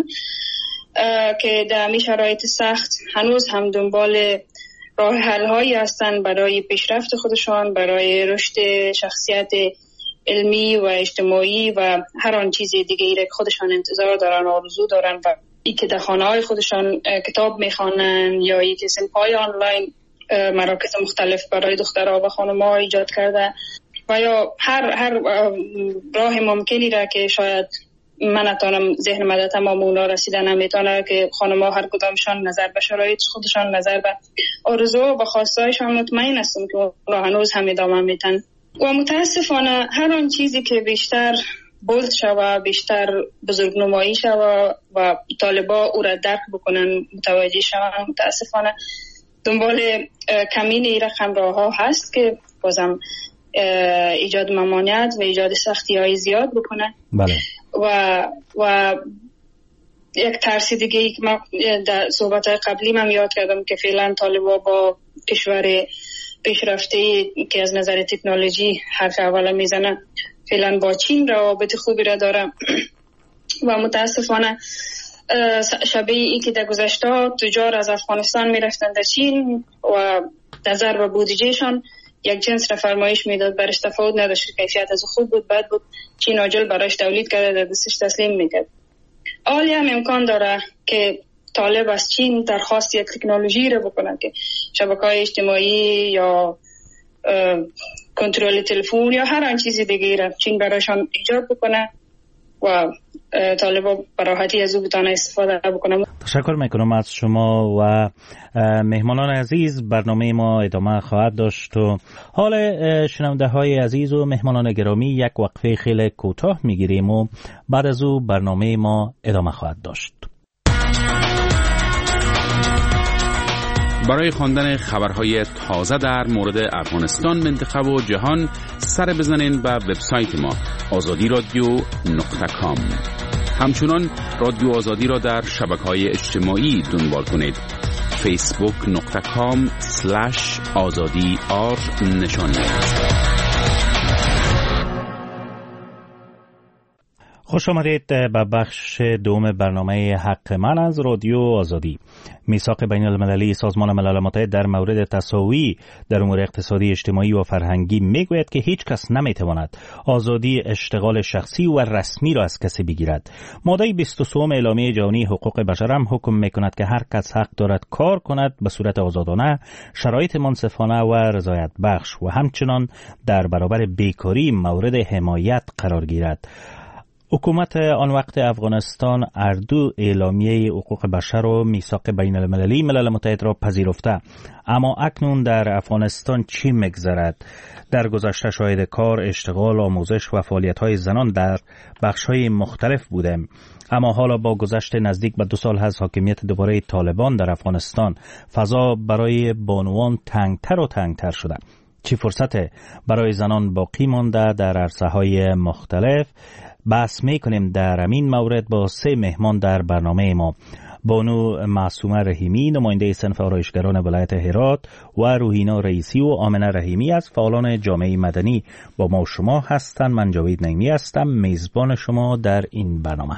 Speaker 11: که در این شرایط سخت هنوز هم دنبال راه حل‌هایی هستن برای پیشرفت خودشان، برای رشد شخصیت علمی و اجتماعی و هر آن چیزی دیگه ای که خودشان انتظار دارن، آرزو دارن و ای که در خانه‌های خودشان کتاب میخوانن یا ای که صنف‌های آنلاین مراکز مختلف برای دخترها و خانم‌ها ایجاد کرده و یا هر راه ممکنی را که شاید من نتونم ذهن مدد تمام اونا رسیدن نمیتونه که خانم‌ها هر کدامشان نظر به شرایط خودشان، نظر به آرزو و خواستهایشان مطمئن هستم که اونا هنوز هم ادامه میتن و متاسفانه هر آن چیزی که بیشتر بولد شوه، بیشتر بزرگنمایی شوه و طالبا او را درک بکنن، متوجه شون، متاسفانه دنبال کمین این رقم راه ها هست که بازم ایجاد ممانعت و ایجاد سختی های زیاد بکنه.
Speaker 3: بله.
Speaker 11: و یک ترسیدگی که من در صحبت قبلی من یاد کردم که فعلا طالبا با کشور پیشرفته که از نظر تکنولوژی حرف اول میزنه، فعلا با چین روابط خوبی را داره و متاسفانه شبیه ای که در گذشته تجار از افغانستان میرفتن در چین و نظر و بودجهشان یک جنس را فرمایش میداد، برش تفاوت نداشت، کیفیت از خوب بود بد بود، چین عاجل برایش تولید کرده در دستش تسلیم میکرد. حالی هم امکان داره که طالب از چین درخواست یک تکنولوژی را بکنه که شبکه‌های اجتماعی یا کنترل تلفن یا هر آن چیزی دیگه را چین برایشان ایجاد بکنه و طالبا براحتی از او بتانه استفاده بکنم.
Speaker 3: تشکر میکنم از شما و مهمانان عزیز. برنامه ما ادامه خواهد داشت و حال شنونده های عزیز و مهمانان گرامی یک وقفه خیلی کوتاه میگیریم و بعد از او برنامه ما ادامه خواهد داشت.
Speaker 13: برای خواندن خبرهای تازه در مورد افغانستان، منطقه و جهان سر بزنین به وبسایت ما azadi radio.com. همچنان رادیو آزادی را در شبکه‌های اجتماعی دنبال کنید. facebook.com/azadi_r
Speaker 3: خوش آمدید به بخش دوم برنامه حق من از رادیو آزادی. میثاق بین المللی سازمان ملل متحد در مورد تساوی در امور اقتصادی، اجتماعی و فرهنگی میگوید که هیچ کس نمیتواند آزادی اشتغال شخصی و رسمی را از کسی بگیرد. ماده 23 اعلامیه جهانی حقوق بشر هم حکم میکند که هر کس حق دارد کار کند به صورت آزادانه، شرایط منصفانه و رضایت بخش و همچنان در برابر بیکاری مورد حمایت قرار گیرد. حکومت آن وقت افغانستان اردو اعلامیه حقوق بشر و میثاق بین المللی ملل متحد را پذیرفته، اما اکنون در افغانستان چی میگذرد؟ در گذشته شاهد کار، اشتغال، آموزش و فعالیت‌های زنان در بخش‌های مختلف بودیم، اما حالا با گذشت نزدیک به 2 سال از حاکمیت دوباره طالبان در افغانستان فضا برای بانوان تنگتر و تنگتر شده. چی فرصت برای زنان باقی مانده در عرصه‌های مختلف؟ بحث میکنیم در همین مورد با 3 مهمان در برنامه ما: بانو معصومه رحیمی، نماینده صنف آرایشگران ولایت هرات، و روحینا رئیسی و آمنه رحیمی از فعالان جامعه مدنی با ما شما هستند. من جاوید نعیمی هستم، میزبان شما در این برنامه.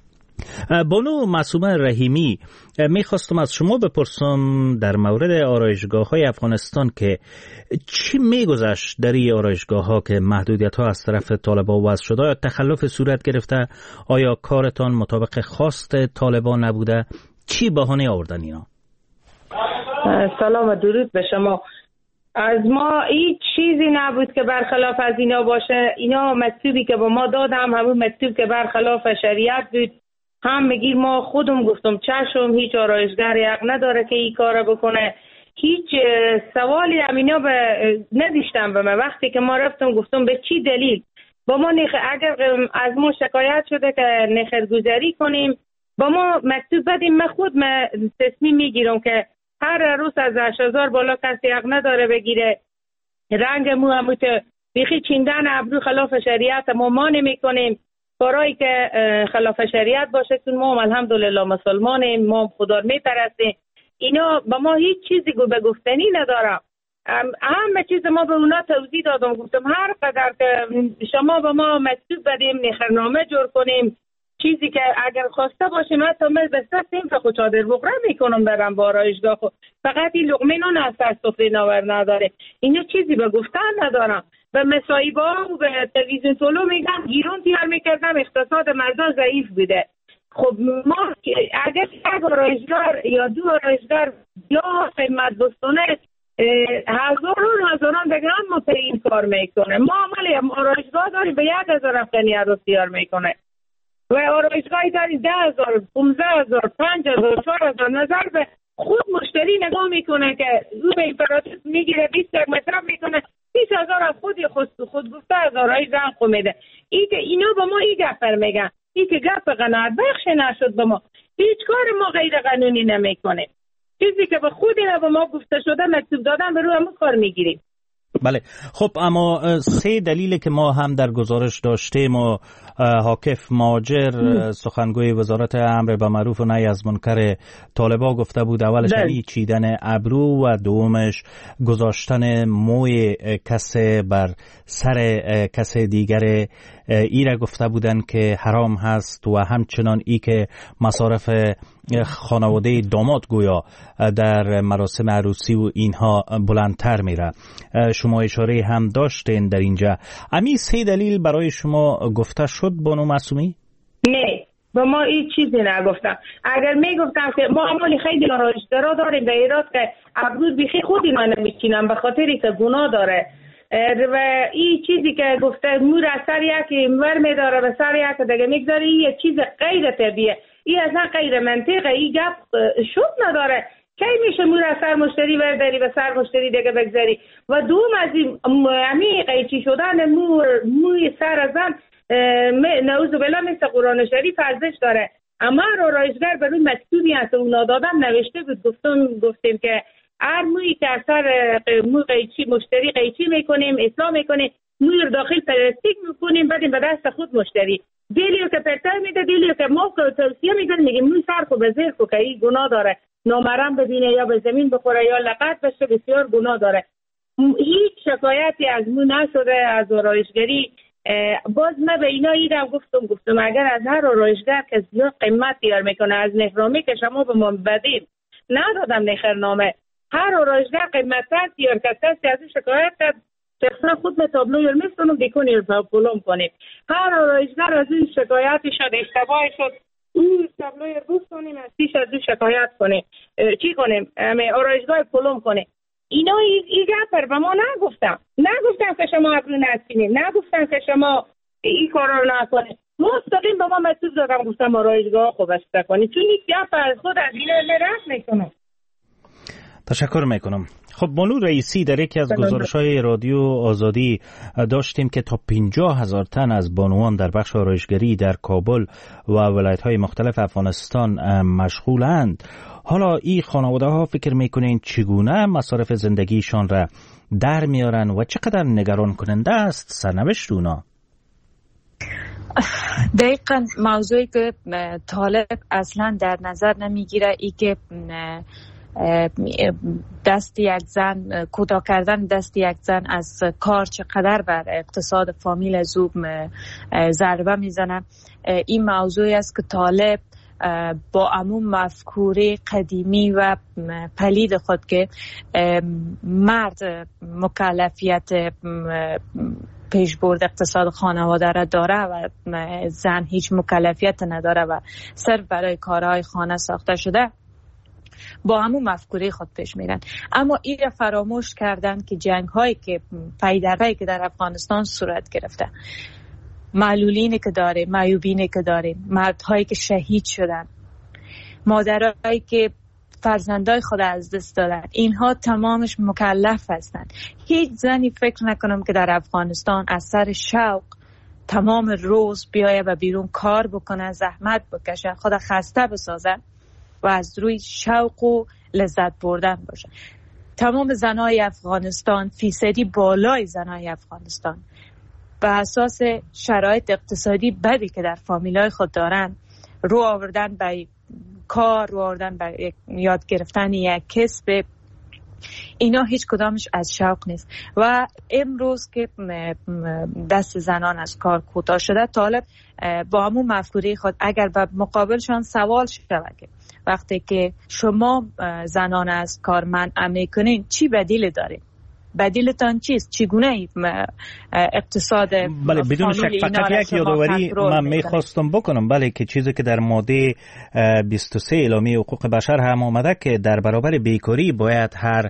Speaker 3: بانو معصومه رحیمی، میخواستم از شما بپرسم در مورد آرایشگاه‌های افغانستان که چی میگذشت در این آرایشگاه‌ها که محدودیت‌ها از طرف طالبان وضع شده؟ یا تخلف صورت گرفته؟ آیا کارتان مطابق خواست طالبان نبوده؟ چی بهانه آوردن اینا؟
Speaker 10: سلام و درود به شما. از ما هیچ چیزی نبود که برخلاف از اینا باشه. اینا مکتوبی که با ما دادم همون مکتوب که برخلاف شریعت بود. هم میگیر ما خودم گفتم چشم، هیچ آرایشگر حق نداره که این کار بکنه. هیچ سوالی هم اینا نداشتم به من. وقتی که ما رفتم گفتم به چی دلیل با ما اگر از ما شکایت شده که نخرگذری کنیم با ما مکتوب بدیم، من خود تصمیم میگیرم که هر روز از 8000 بالا کسی حق نداره بگیره. رنگ مو هم بیخی چیندن ابرو خلاف شریعت ما مانع میکنیم. کارایی که خلاف شریعت باشه چون ما الحمدلله مسلمانیم، ما خدا رو میپرستیم. اینا با ما هیچ چیزی به گفتنی ندارم. همه چیز ما به اونا توضیح دادم، گفتم هر قدر که شما با ما مکتوب بدیم، نخرنامه جور کنیم، چیزی که اگر خواسته باشیم حتی من بستیم که خود چادر بغره میکنم برم با آرایشگاه خود، فقط این لقمه نان از سر سفره ناور نداره. اینو چیزی به گفتن ندارم. به مصاحبه‌ها و به تلویزیون طلوع میگم گیرون تیار میکردم، اقتصاد مردم ضعیف بوده. خب ما اگر یک آرایشگر یا 2 آرایشگر یا قیمت بستانه هزاران دیگران ما پر این کار میکنه. ما عملی آرایشگاه داریم به 1000 افغانی روز تیار میکنه و آرایشگاهی داریم 10,000 15,000 5,000 4,000. نظر به خود مشتری نگاه میکنه که او به امپراتور میگیره 20 متر میکنه 20,000 از خود گفته از آرایش زن خو میده. اینا با ما این گفت میگن، این که گفت قناعت بخش نشد. به ما هیچ کار ما غیر قانونی نمیکنه. چیزی که به خود اینا به ما گفته شده مکتوب دادن به روی همون کار میگیریم.
Speaker 3: بله، خب اما 3 دلیل که ما هم در گزارش داشتیم و حاکف ماجر سخنگوی وزارت امر به معروف و نهی از منکر طالبان گفته بود. اولش چیدن ابرو و دومش گذاشتن موی کس بر سر کس دیگر. ایره گفته بودن که حرام هست و همچنان ای که مصارف خانواده داماد گویا در مراسم عروسی و اینها بلندتر میره. شما اشاره هم داشتین در اینجا. امی 3 دلیل برای شما گفته شد بانو معصومی؟
Speaker 10: نه، با ما این چیزی نگفتم. اگر میگفتم که ما عملی خیلی آرایشگرا داریم به ایراد که ابروز بیخی خودی من نمیچینم به خاطری که گناه داره و این چیزی که گفته مور از سر یکی مور میداره به سر یکی دیگه میگذاره، این یه چیز غیر طبیعه، این اصلا غیر منطقه، این گپ شد نداره. کی میشه مور از سر مشتری برداری به سر مشتری دیگه بگذاری؟ و دوم از این همی قیچی شدن موی سر زن نعوذ بالله مثل قرآن شریف ارزش داره. اما آرایشگر برای مکتوبی هست اونا دادن نوشته بود، گفتیم که هر مویی که اثر مو قیچی مشتری قیچی میکنیم اصلاح میکنیم، موی رو داخل پلاستیک میکنیم بدیم به دست خود مشتری. دیلیو که پرتر میده، دیلیو که ما توصیه میکنیم میگیم موی سر خو به زیر خو که این گناه داره، نامحرم ببینه یا به زمین بخوره یا لغت بشه، بسیار گناه داره. هیچ شکایتی از مو نشده از آرایشگری. باز من به اینا ایدم گفتم اگر از هر آرایشگر که زیاد قیمت دیار میکنه از نخرامی که شما به ما بدید ندادم نخرنامه، هر آرایشگر قیمت دیار که کسی از این شکایت کرد شخصا خود به تابلوی میستونم دیکنی رو پولم کنید. هر آرایشگر از این شکایتی شد، اشتباهی شد، این تابلوی رو بستونیم از پیش از این شکایت کنیم، چی کنیم؟ آرایشگاه پولم کنیم. اینا این گفت به ما نگفتم که شما ابرو نسینیم، نگفتم که شما این کارا رو نکنید. مستقیم به ما مسئول دادم گفتم آرایشگاه خوب است کنید، چون این گفت از خود از این رفت میکنم.
Speaker 3: تشکر میکنم. خب بانو رئیسی، در یکی از گزارش‌های رادیو آزادی داشتیم که تا 50,000 تن از بانوان در بخش آرایشگری در کابل و ولایت‌های مختلف افغانستان مشغولند. حالا این خانواده ها فکر میکنین چگونه مصارف زندگیشان را در میارن و چقدر نگران کننده است سرنوشت اونا؟
Speaker 12: دقیقاً موضوعی که طالب اصلا در نظر نمیگیره ای که دست یک زن، کوتاه کردن دست یک زن از کار چقدر بر اقتصاد فامیل زوب ضربه میزنه. این موضوعی است که طالب با عموم مفکوره قدیمی و پلید خود که مرد مکلفیت پیشبرد اقتصاد خانواده را داره و زن هیچ مکلفیت نداره و صرف برای کارهای خانه ساخته شده، با همون مفکوره خود پیش میرن. اما این را فراموش کردن که جنگ هایی که پی در پی که در افغانستان صورت گرفته، معلولینی که داره، معیوبینی که داره، مردهایی که شهید شدن، مادرایی که فرزندای خود از دست دادن، اینها تمامش مکلف هستند. هیچ زنی فکر نکنم که در افغانستان از سر شوق تمام روز بیایه و بیرون کار بکنه، زحمت بکشه، خود خسته بسازه و از روی شوق و لذت بردن باشه. تمام زنای افغانستان، فیصدی بالای زنای افغانستان، به اساس شرایط اقتصادی بدی که در فامیلای خود دارن، رو آوردن به کار، رو آوردن به یاد گرفتن یک کسب، اینا هیچ کدامش از شوق نیست. و امروز که دست زنان از کار کوتاه شده، طالب با همون مفکوره خود اگر به مقابلشان سوال شود که وقتی که شما زنان از کار منع میکنین چی بدیل دارین؟ بدیلتان چیست؟ چگونه اقتصاد
Speaker 3: بله بدون شک فقط یک یادآوری من میخواستم بکنم، بله که چیزی که در ماده 23 اعلامیه حقوق بشر هم آمده که در برابر بیکاری باید هر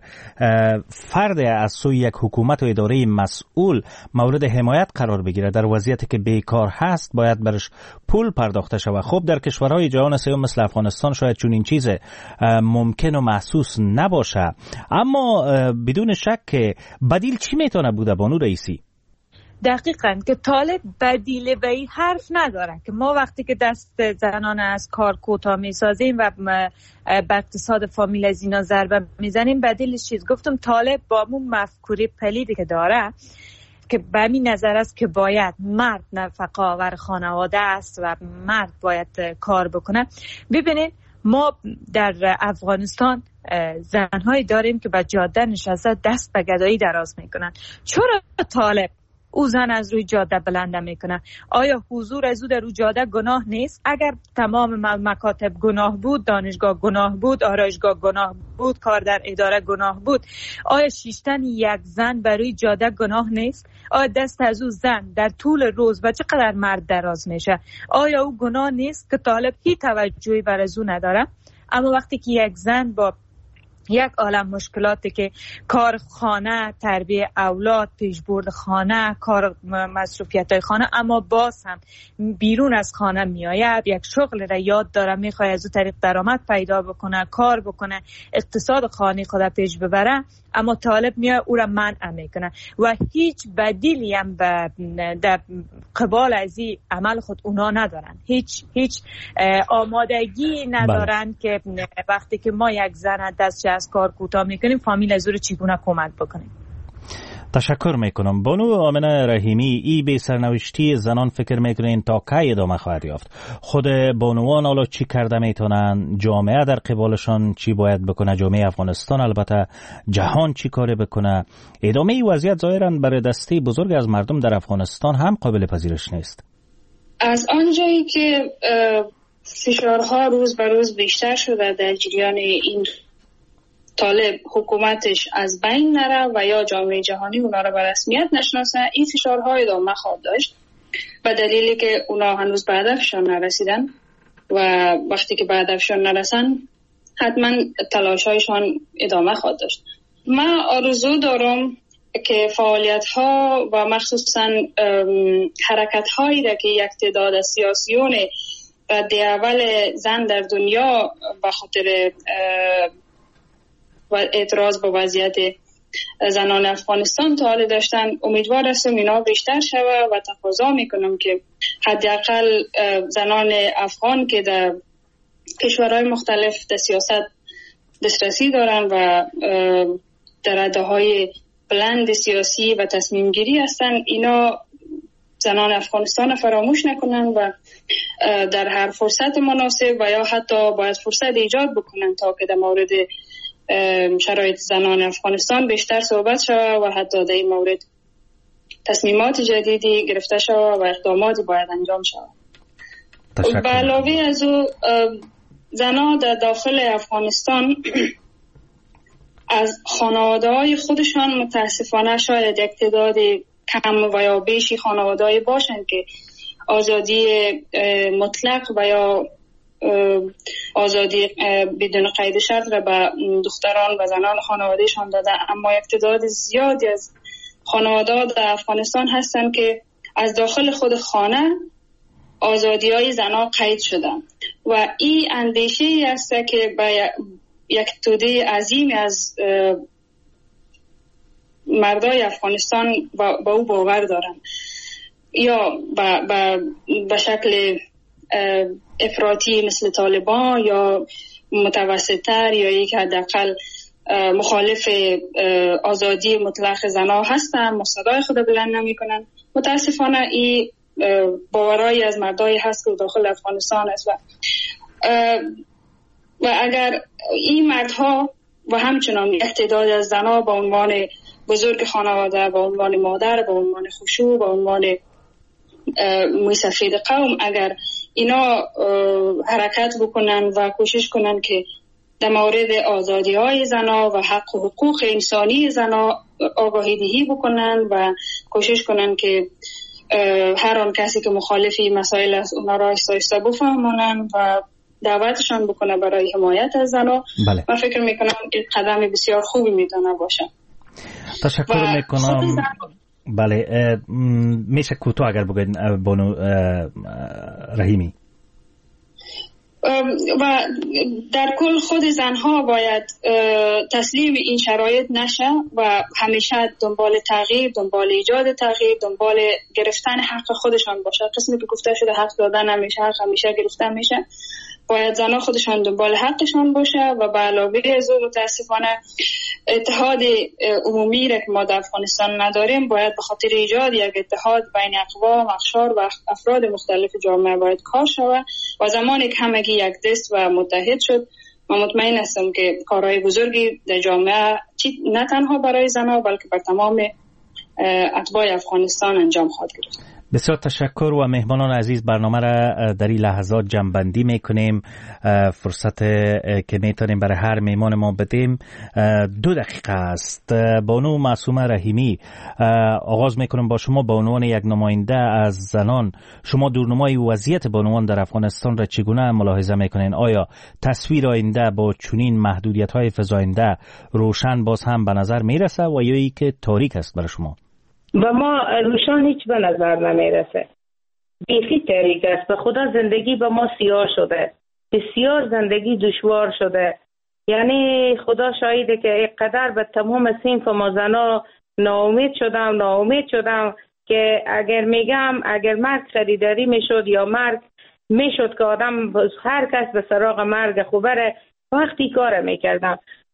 Speaker 3: فرد از سوی یک حکومت و اداره مسئول مورد حمایت قرار بگیره. در وضعیتی که بیکار هست باید برش پول پرداخته شود. خب در کشورهای جهان سوم مثل افغانستان شاید چون این چیز ممکن و محسوس نباشه، اما بدون شک بدیل چی میتونه بوده بانو رئیسی؟
Speaker 12: دقیقاً که طالب بدیل به این حرف نداره که ما وقتی که دست زنان از کار کوتاه میسازیم و به اقتصاد فامیل از اینا ضربه میزنیم، بدیلش چیز؟ گفتم طالب با اون مفکوره پلیدی که داره که به همین نظر است که باید مرد نفقه آور خانواده است و مرد باید کار بکنه. ببینید ما در افغانستان زنهایی داریم که به جاده نشسته دست به گدایی دراز میکنن. چرا طالب او زن از روی جاده بلند میکنه؟ آیا حضور از او در روی جاده گناه نیست؟ اگر تمام مکاتب گناه بود، دانشگاه گناه بود، آرایشگاه گناه بود، کار در اداره گناه بود، آیا شیشتن یک زن برای جاده گناه نیست؟ آیا دست از او زن در طول روز و چقدر مرد دراز میشه، آیا او گناه نیست که طالب هیچ توجهی بر از او نداره؟ اما وقتی که یک زن با یک عالم مشکلاتی که کار خانه، تربیت اولاد، پیشبرد خانه، کار مصروفیت‌های خانه، اما باز هم بیرون از خانه میآید، یک شغل را یاد داره، میخواد از او طریق درآمد پیدا بکنه، کار بکنه، اقتصاد خانه خود پیش ببره، اما طالب میاد او را منع میکنه و هیچ بدیلی هم در قبال از این عمل خود اونا ندارن. هیچ آمادگی ندارن که وقتی که ما یک زن دست از کار کوتاه میکنیم فامیل از او چگونه کمک بکنیم.
Speaker 3: تشکر میکنم. بانو آمنه رحیمی، ای به سرنوشتی زنان فکر میکنین تا کی ادامه خواهد یافت؟ خود بانوان حالا چی کرده میتونن؟ جامعه در قبالشان چی باید بکنه؟ جامعه افغانستان، البته جهان چی کار بکنه؟ ادامه ای وضعیت ظاهرا برای دسته بزرگ از مردم در افغانستان هم قابل پذیرش نیست.
Speaker 11: از آنجایی که فشارها روز به روز بیشتر شده در جریان این طالب حکومتش از بین نره و یا جامعه جهانی اونا را به رسمیت نشناسه، این فشارها ادامه خواهد داشت به دلیلی که اونا هنوز به هدفشان نرسیدن و وقتی که به هدفشان نرسن حتما تلاش‌هایشان ادامه خواهد داشت. من آرزو دارم که فعالیت‌ها و مخصوصاً حرکت‌هایی را که یک تعداد از سیاسیون رد اول زن در دنیا به خاطر و اعتراض با وضعیت زنان افغانستان تا حال داشتن، امیدوار هستم اینا بیشتر شوه و تقاضا میکنم که حداقل زنان افغان که در کشورهای مختلف در سیاست دسترسی دارن و در رده‌های بلند سیاسی و تصمیم گیری هستن، اینا زنان افغانستان فراموش نکنن و در هر فرصت مناسب و یا حتی باید فرصت ایجاد بکنن تا که در مورد شرایط زنان افغانستان بیشتر صحبت شود و حتی در این مورد تصمیمات جدیدی گرفته شود و اقداماتی باید انجام شود. به علاوه از او زنان در داخل افغانستان از خانواده‌های خودشان متاسفانه شاید یک تعداد کم و یا بیشی خانواده‌ای باشند که آزادی مطلق و یا آزادی بدون قید شرط را به دختران و زنان خانوادهشان داده، اما یک تعداد زیادی از خانواده‌ها در افغانستان هستند که از داخل خود خانه آزادی‌های زنان قید شدن و این اندیشه‌ای است که به یک توده عظیم از مردای افغانستان با او باور دارن، یا به شکل افراطی مثل طالبان یا متوسط‌تر یا یک حداقل مخالف آزادی مطلق زنان هستن، مصدای خود بلند نمی‌کنن. متاسفانه این باورایی از مردای هست که داخل افغانستان است و اگر این مردها و همچنان یک تعداد از زنها با عنوان بزرگ خانواده، با عنوان مادر، با عنوان خشوع، با عنوان موی سفید قوم، اگر اینا حرکت بکنن و کوشش کنن که در مورد آزادی های زنها و حق و حقوق انسانی زنها آگاهی دهی بکنن و کوشش کنن که هر آن کسی که مخالفی مسائل است اونا را آهسته بفهمونن و دعوتشان بکنه برای حمایت از زنها. من فکر میکنم این قدم بسیار خوبی میتونه باشه.
Speaker 3: تشکر میکنم. بله، میشه کوتاه اگر بگید بانو رحیمی؟
Speaker 11: و در کل خود زنها باید تسلیم این شرایط نشه و همیشه دنبال تغییر، دنبال ایجاد تغییر، دنبال گرفتن حق خودشان باشه. قسمی که گفته شده حق دادن نمیشه، حق همیشه گرفتن میشه. باید زنها خودشان دنبال حقشان باشه و به علاوه از اون متاسفانه اتحاد عمومی را که ما در افغانستان نداریم، باید به خاطر ایجاد یک اتحاد بین اقوام، اقشار و افراد مختلف جامعه باید کار شود و زمانی که همگی یک دست و متحد شد، من مطمئن هستم که کارهای بزرگی در جامعه نه تنها برای زنها بلکه بر تمام اتباع افغانستان انجام خواهد گرفت.
Speaker 3: بسیار تشکر و مهمانان عزیز، برنامه را در این لحظات جمع‌بندی میکنیم. فرصت که میتونیم برای هر مهمان ما بدیم 2 دقیقه است. بانو معصومه رحیمی، آغاز میکنم با شما. به عنوان یک نماینده از زنان، شما دورنمای وضعیت بانوان در افغانستان را چگونه ملاحظه میکنین؟ آیا تصویر آینده با چنین محدودیت‌های فزاینده روشن باز هم به نظر میرسه و یا ای که تاریک است برای شما؟
Speaker 10: و ما روشن هیچ به نظر نمیرسه، بیخی تاریک است. به خدا زندگی به ما سیاه شده، بسیار زندگی دشوار شده. یعنی خدا شاهده که اینقدر به تمام صنف ما زنا ناامید شدم که اگر مرگ خریداری میشد یا مرگ میشد که آدم هر کس به سراغ مرگ خوبره، وقتی کار میکردم.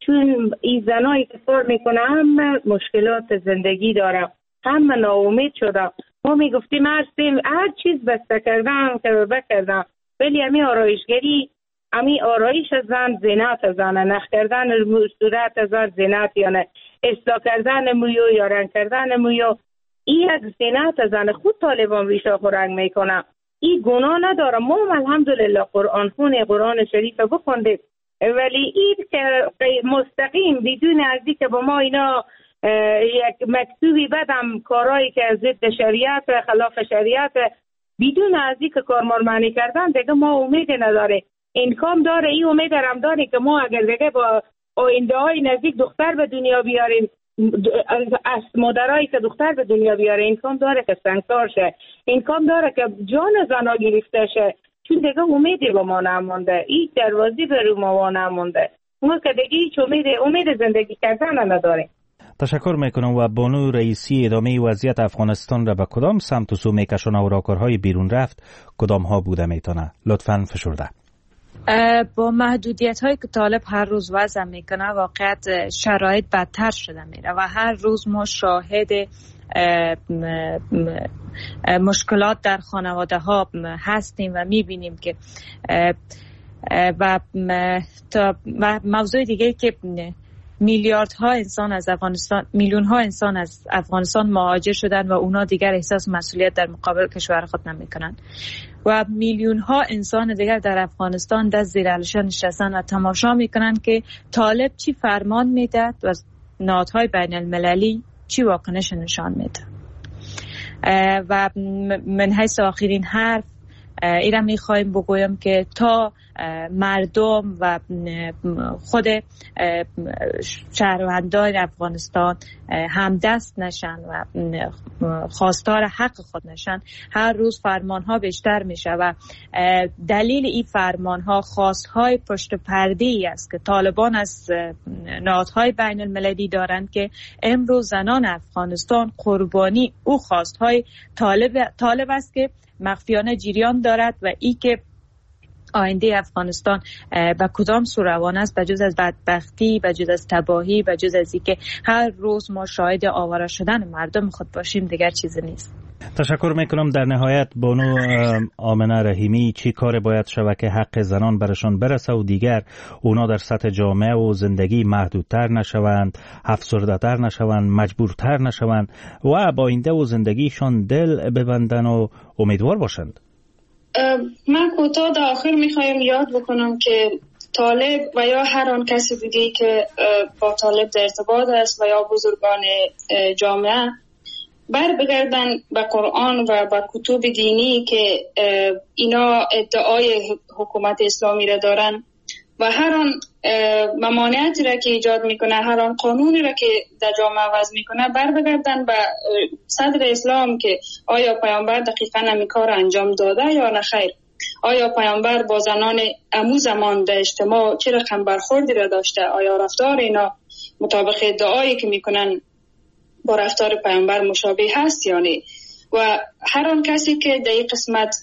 Speaker 10: چون این زنایی که کار میکنه هم مشکلات زندگی داره، هم ناامید شده. ما میگفتیم هر چیز بسته کردم که بکردم، ولی همی آرایشگری، همی آرایش زن زینت زن، نخ کردن صورت زن زینت یا نه، اصلاح کردن مویو یا رنگ کردن مویو، این یک زینت زن. خود طالبان ریشه رنگ میکنه، این گناه نداره. ما الحمدلله قرآن خونه قرآن شریف بخوندیم، ولی این که مستقیم بدون از که با ما اینا یک مکتوبی بدم کارهایی که ضد شریعت خلاف شریعت بدون از که کارمار معنی کردن، دیگه ما امید نداره. امکان داره، این امید هم داره که ما اگر دیگه با آینده های نزدیک دختر به دنیا بیاریم، از مادرایی که دختر به دنیا بیاره، امکان داره که سنگسار شه، امکان داره که جان زنا گرفته شه، چون دیگه امیدی با ما نمونده، این دروازی به ما نمونده. ما که دیگه هیچ امید زندگی کردن نداره.
Speaker 3: تشکر میکنم. و بانو رئیسی، ادامه وضعیت افغانستان را به کدام سمت و سو میکشونه و راهکارهای بیرون رفت کدام ها بوده میتونه؟ لطفاً فشرده.
Speaker 12: با محدودیت هایی که طالب هر روز وضع میکنه، واقعیت شرایط بدتر شده میره و هر روز ما شاهد مشکلات در خانواده ها هستیم و میبینیم که و موضوع دیگه که میلیاردها انسان از افغانستان، میلیونها انسان از افغانستان مهاجر شدن و اونا دیگر احساس مسئولیت در مقابل کشور خود نمیکنن و میلیونها انسان دیگر در افغانستان دست زیر علشه نشستن و تماشا میکنن که طالب چی فرمان میداد و نهادهای بین المللی چی واکنش نشان میده. و من حیث آخرین حرف ایرا میخوایم بگویم که تا مردم و خود شهروندان افغانستان همدست نشن و خواستار حق خود نشن، هر روز فرمانها بیشتر میشه و دلیل این فرمانها خواستهای پشت پرده‌ای است که طالبان از نهادهای بین المللی دارند که امروز زنان افغانستان قربانی او خواستهای طالب است که مخفیانه جریان دارد و ای که آینده افغانستان به کدام سو روان است، بجز از بدبختی، بجز از تباهی، بجز از اینکه هر روز ما شاهد آواره شدن مردم خود باشیم، دیگر چیزی نیست.
Speaker 3: تشکر میکنم. در نهایت بانو آمنه رحیمی، چی کار باید شود که حق زنان برشان برسه و دیگر اونا در سطح جامعه و زندگی محدودتر نشوند، افسرده‌تر نشوند، مجبورتر نشوند و با آینده و زندگیشان دل ببندن و امیدوار باشند؟
Speaker 11: من کوتاه در آخر میخوایم یاد بکنم که طالب و یا هر آن کسی دیگه که با طالب در ارتباط است و یا بزرگان جامعه بر بگردن به قرآن و به کتب دینی که اینا ادعای حکومت اسلامی را دارن و هر آن ممانعتی را که ایجاد میکنه، هر آن قانونی را که در جامعه وضع میکنه، بر بگردن به صدر اسلام که آیا پیامبر دقیقاً همین کار انجام داده یا نه خیر، آیا پیامبر با زنان امو زمان در اجتماع چه رقم برخوردی را داشته، آیا رفتار اینا مطابق ادعایی که میکنن با رفتار پیامبر مشابه هست یا نه. و هر آن کسی که در این قسمت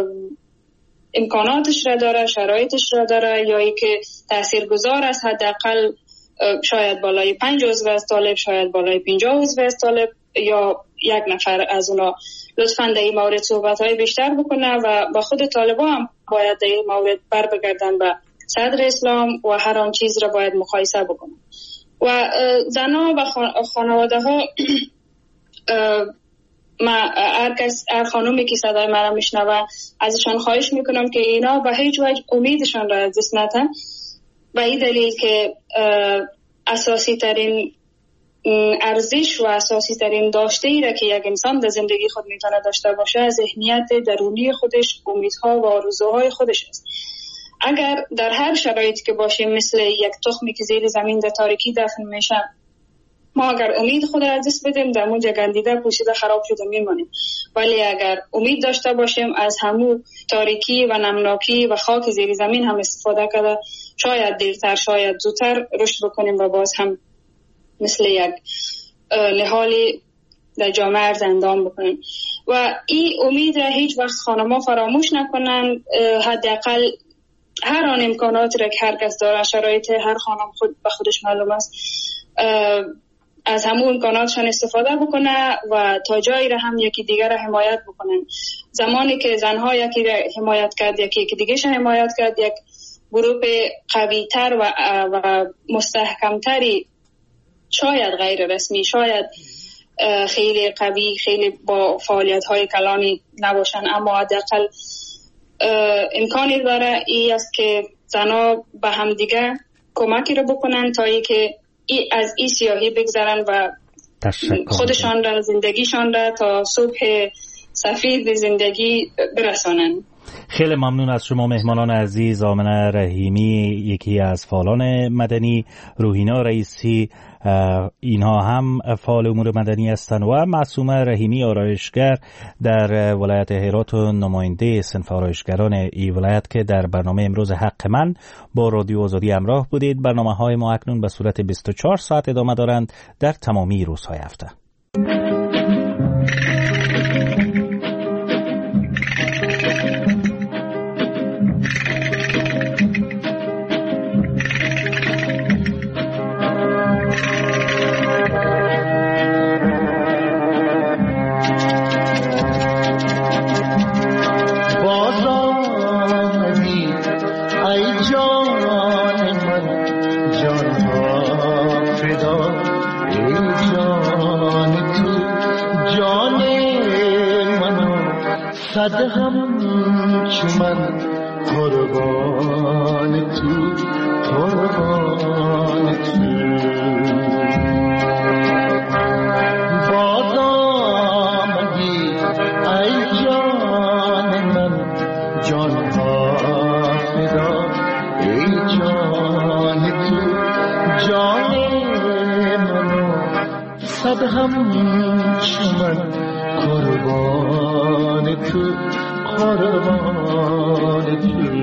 Speaker 11: امکاناتش را داره، شرایطش را داره، یا ای که تاثیرگذار است، حداقل شاید بالای 5 عضو از طالب، شاید بالای 50 عضو از طالب یا یک نفر از اونا، لطفاً در این مورد صحبت‌های بیشتر بکنه و با خود طالبا هم باید در این مورد بر بگردن به صدر اسلام و هر آن چیز را باید مقایسه بکنه. و زنها و خانواده ها، هر خانومی که صدای مرا میشنوه ازشان خواهش میکنم که اینا به هیچ وجه امیدشان را از دست ندن، و این دلیل که اساسی ترین ارزش و اساسی ترین داشته ای را که یک انسان در زندگی خود میتونه داشته باشه، ذهنیت درونی خودش، امیدها و آرزوهای خودش است. اگر در هر شرایطی که باشیم مثل یک تخمی که زیر زمین در تاریکی دفن میشه، ما اگر امید خود را از دست بدیم، در اونجا گندیده پوسیده خراب شده میمانیم. ولی اگر امید داشته باشیم، از همون تاریکی و نمناکی و خاک زیر زمین هم استفاده کرده، شاید دیرتر شاید زودتر رشد بکنیم و باز هم مثل یک نهالی در جامعه زندان بکنیم. و این امید را هیچ وقت خانم‌ها فراموش نکنن. حداقل هر آن امکاناتی را که هر کس داره، شرایط هر خانم خود به خودش معلوم است، از همون امکاناتشان استفاده بکنه و تا جایی را هم یکی دیگر را حمایت بکنن. زمانی که زنها یکی را حمایت کرد، یکی دیگرش حمایت کرد، یک گروه قوی تر و مستحکمتری، شاید غیر رسمی، شاید خیلی قوی، خیلی با فعالیت های کلانی نباشن، اما حداقل امکانی داره ای است که زنها به هم دیگه کمکی رو بکنن تا ای که از این سیاهی بگذرن و خودشان را، زندگیشان را تا صبح سفید زندگی برسانن.
Speaker 3: خیلی ممنون از شما مهمانان عزیز. آمنه رحیمی، یکی از فعالان مدنی، روحینا رئیسی، اینها هم فعال امور مدنی هستند، و معصومه رحیمی، آرایشگر در ولایت هرات و نماینده صنف آرایشگران این ولایت که در برنامه امروز حق من با رادیو آزادی همراه بودید. برنامه‌های ما اکنون به صورت 24 ساعت ادامه دارند در تمامی روزهای هفته.
Speaker 14: صد هم چمن قربان تو، قربان تو. باز آمدی ای جان من، جان ها فدا ای جان تو، جان منو صد هم چمن قربان تو، قربان تو.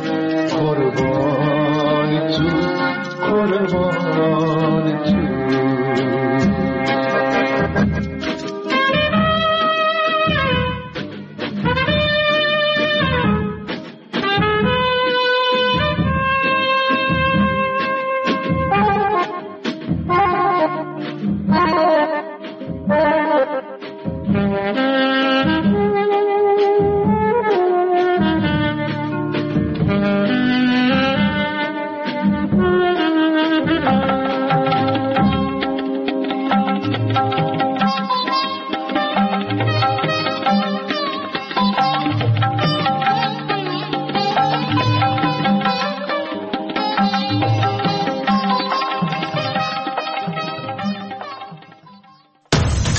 Speaker 14: قربان تو، قربان تو.